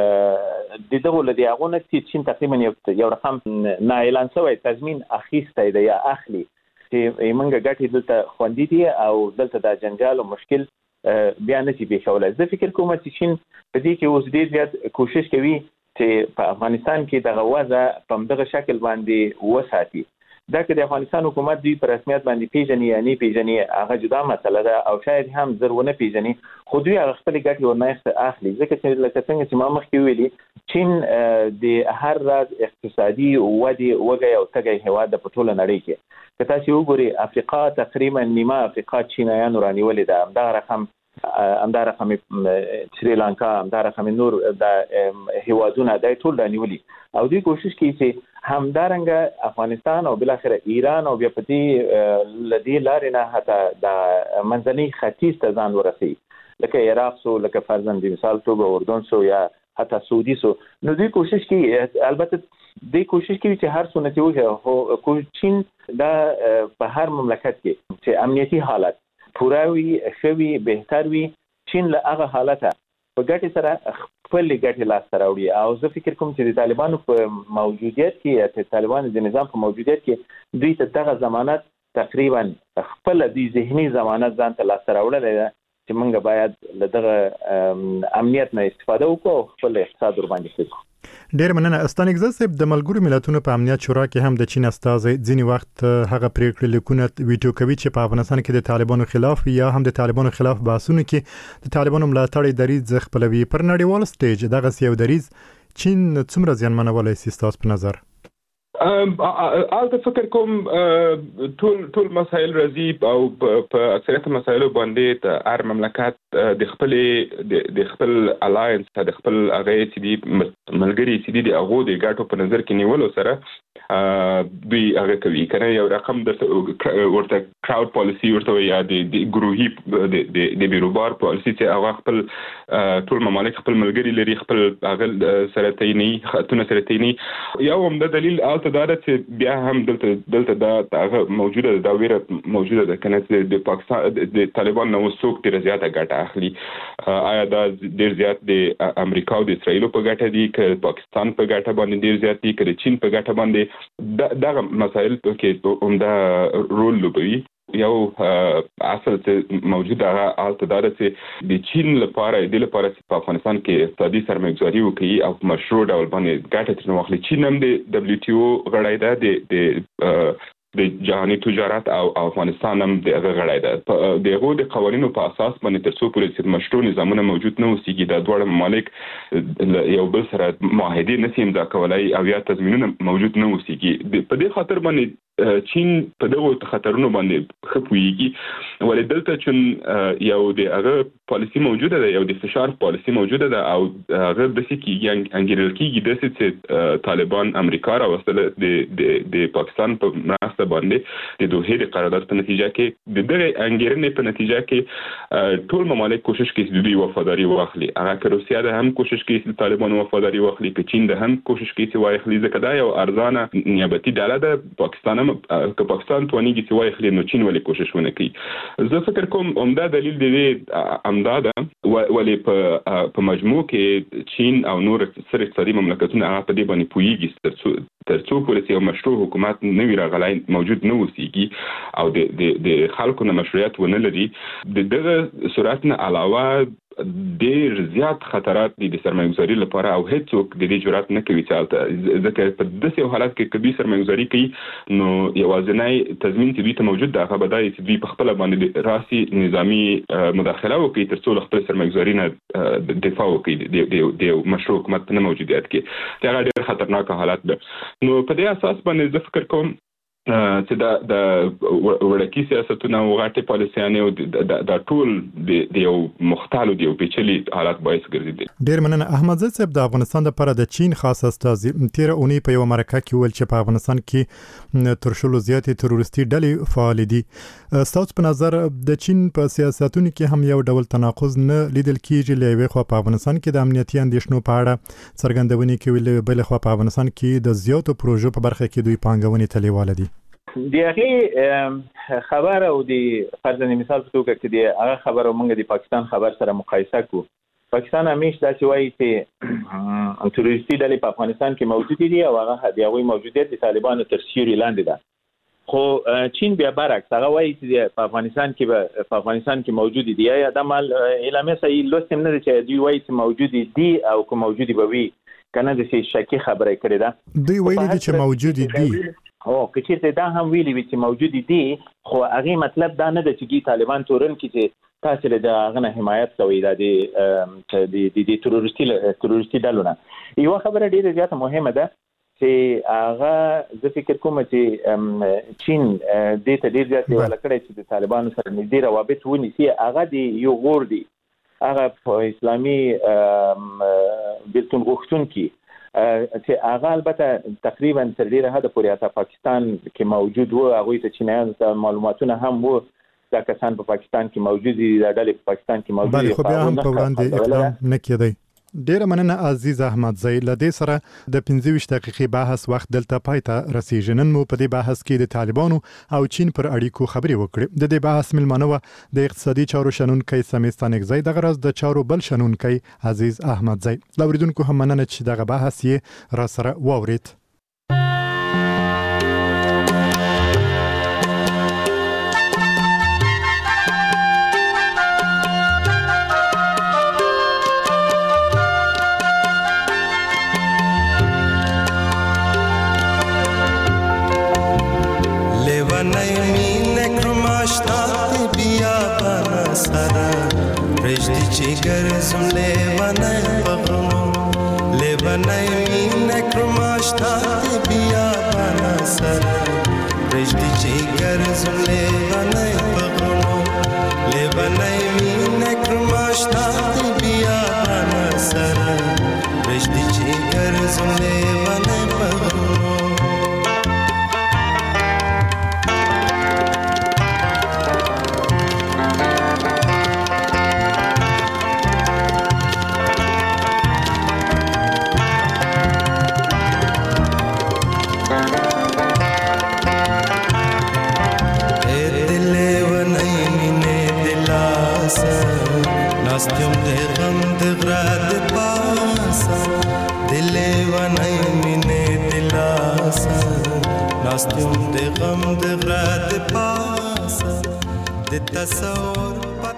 د دغه لدی هغه چې چین تقریبا یو رقم نه اعلان شوی تضمین اخیسته دی یا اخلي چې موږ ګټې دلته خوندي دي او دلته د جنجال او مشکل بیا نه شي پیښولای. زه فکر کوم چې چین په دې کې اوس ډېر زیات کوشش کوي چې په افغانستان کې دغه وضع په همدغه شکل باندې وساتي. دا که د افغانستان حکومت دوی په رسمیت باندې پیژني یا نه پیژني هغه جدا مسله ده او شاید هم زر ونه پیژني خو دوی هغه خپل ګټې ورنه اخلي ځکه چې لکه څنګه چې ما مخکې ویلي چین د هر راز اقتصادي ودې وږی او تږی هېواد ده په ټوله نړۍ کې. که تاسو وګورئ افریقا تقریبا نیمه افریقا چینایانو رانیولې ده همدا رقم سریلانکا همدا رقم نور د هیوادونه د ټول رانیولي او دوی کوشش کوي چې همدارنګه افغانستان او بالاخره ایران او بیا په دې لدی لارې نه حتی د منځني ختیځ ته ځان ورسوي لکه عراق سو لکه فرضاً د مثال توګه اردن سو یا حتی سعودي سو نو دوی کوشش کوي البته دوی کوشش کوي چې هر څونه چې هو چین دا په هر مملکت کې چې امنیتي حالت پوراوي شوي بهتر وي چین له هغه حالته په ګټه سره خپل ګټه لاس راوړي او زه فکر کوم چې د طالبانو په موجودیت کې د طالبانو د نظام په موجودیت کې دوی ته دغه ضمانت تقریبا خپل د ذهني ضمانت ځان ته لاس راوړل چې موږ باید له دغه امنیت نه استفاده وکړو او خپل اقتصاد ور باندې وکړو. ډیر مننه استانګزه صاحب. د ملګرو ملتونو په امنیت شورا کې هم د چین استازي ځینی وخت هغه پریکړې لیکونه ویټو کوي چې په افغانستان کې د طالبانو خلاف یا هم د طالبانو خلاف بحثونه کې د طالبانو ملاتړ دریځ خپلوي. پر نړیوال سټیج دغه سیو دریځ چین څومره زیانمنولای شي ستاسو په نظر؟ البته فکر کوم ټول مسایل راځي او په اکثریت مسایلو باندې د هر مملکت د خپل الاینس د خپل هغه چې دی ملګری چې دی هغه د ګټو په نظر کې نیولو سره دوی هغه کوي کنه یو رقم د ورته کراود پالیسی ورته یا د ګروهي د بیروبار پالیسی چې هغه خپل ټول ممالک خپل ملګری لري خپل هغه سره تینی خاتون سره تینی یو هم د دلیل دا چې بیا هم دلته دا موجوده دا ویره موجوده ده کنه چې د پاکستان د طالبان نو څوک ډیر زیاته ګټه اخلي. آیا دا ډیر زیات د امریکا او د اسرایل په ګټه دي که پاکستان په ګټه باندې ډیر زیات دي که چین په ګټه باندې دغه مسایل کې عمده رول لوبوي. یو اصل چې موجوده حالت دا چې د چین لپاره چې په افغانستان کې اقتصادي سرمایه‌ګذاري وکړي او مشروع ډول باندې ګټه ترې واخلي. چین هم د WTO غړی ده د جهاني تجارت او افغانستان هم دغه غړی ده. دغه د قوانینو په اساس باندې ترڅو پورې چې مشروع نظامونه موجود نه اوسېږي د دوه ممالک یو بل سره معاهدې نشي امضا کولای او یا تضمینونه موجود نه اوسېږي. په دې خاطر باندې چین په دغه خطرونو باندې خپويږي ولې دلته چې یو د هغه پالیسی موجوده ده یو د فشار پالیسی موجوده ده او هغه د سکیږي انګیرل کیږي د چې طالبان امریکا راوستل د پاکستان په مرسته باندې د دوه د قرارداد په نتیجه کې د دغه انګیرنې په نتیجه کې ټول ممالک کوشش کوي چې دوی وفاداری واخلي. هغه که روسیا ده هم کوشش کوي چې طالبان وفاداری واخلي که چین ده هم کوشش کوي چې واخلي ځکه دا یو ارزانه نیابتي ډله ده. پاکستان که پاکستان توانیږي چې واخلي نو چین ولې کوشش ونه کوي. زه فکر کوم عمده دلیل دی امداده ولې په مجموع کې چین او نور سر اقتصادي مملکتونه هغه په دې باندې پوهیږي ترڅو پورې یو مشروع حکومت نوی راغلی موجود نه اوسېږي او د خلکو نه مشروعیت ونه لري. دغه صورت نه علاوه ډیر زیات خطرات دي د سرمایه‌ګذاري لپاره او هیڅوک د دې جرأت نه کوي چې ځکه په داسې حالت کې کبي سرمایه‌ګذاري کوي نو یوازینی تضمین چې دوی ته موجود ده هغه بدای چې دوی په خپل باندې راسي نظامی مداخله وکړي ترڅو خپل سرمایه‌ګذاري نه دفاع وکړي د مشروع حکومت نه موجودیت کې دا ډیر خطرناک حالت ده. نو په دې اساس باندې زه فکر کوم چې د وړکی سیاستونه او غټي پالیسيانه او د ټول د یو مختلو دی پیچلي حالات باعث ګرځي. ډیر مننه احمد زید صاحب. د افغانستان لپاره د چین خاص استازي تیر اونۍ په یو مرکه کې ویل چې په افغانستان کې تر شلو زیاتې تروریستي ډلې فعال دي. ستاسو په نظر د چین په سیاستونو کې هم یو ډول تناقض نه لیدل کیږي؟ لوي خو په افغانستان کې د امنیتي اندیشنو په اړه څرګندونې کوي بل خو په افغانستان کې د زیاتو پروژو په برخه کې دوی پانګونې تلیواله دي. دغه خبر او د فرضاً مثال په توګه چې د هغه خبر او موږ د پاکستان خبر سره مقایسه کوو. پاکستان همیشه دا چې وایي چې تروریستي ډلې په افغانستان کې موجود دي او هغه د هغوی موجودیت د طالبانو تر سیوري لاندې ده. خو چین بیا برعکس هغه وایي چې په افغانستان کې موجود دي. یا د مال اعلامه صحیح لوستم نه چې دوی وایي چې موجود دي او که موجود به وي کنه د شکی خبره کړې ده. دوی وایي چې موجود دي او کچېرته دا هم ویلي وي چې موجود دي خو هغه مطلب دا نه ده چې طالبان تورن کې تاسو له دغه حمایت کوي د تروریستي ډلونه. یو خبره ډیره زیاته مهمه ده چې هغه زه فکر کوم چې چین د ته ډیر زیات ولا کړی چې د طالبانو سره نږدې روابط ونیسي. هغه د یو غور دی هغه په اسلامي بیلتون غوښتونکي چې هغه البته تقریبا تر ډیره حد پورې حتی پاکستان کې موجود وو. هغه ته چینایانو ته معلوماتونه هم وو دا کسان په پاکستان کې موجود دي دا ډلې په پاکستان کې موجود دي. خو بیا هم په وړاندې اقدام نه کېدی. ډیره مننه عزیز احمد زئی. لدې سره د 25 دقیقې بحث وخت دلته پایته رسیږي. نن مو په دې بحث کې د طالبانو او چین پر اړیکو خبرې وکړې. د دې بحث ملمنه و د اقتصادي چارو شنونکي سمیستانک زئی، د غرض د چارو بل شنونکي عزیز احمد زئی. لوریدونکو هم مننه چې دغه بحث یې را سره واورید. گرزم لیوانای بغرم لیوانای مینه کرماشتای بیابانا سر رشدی چی گرزم لیوانای بغرم لیوانای مینه کرماشتای بیابانا سر رشدی چی گرزم لیوانای بغرم ناستم ده غم ده غراد پاسا دلی ونای مینه دلاسا ناستم ده غم ده غراد پاسا ده تصور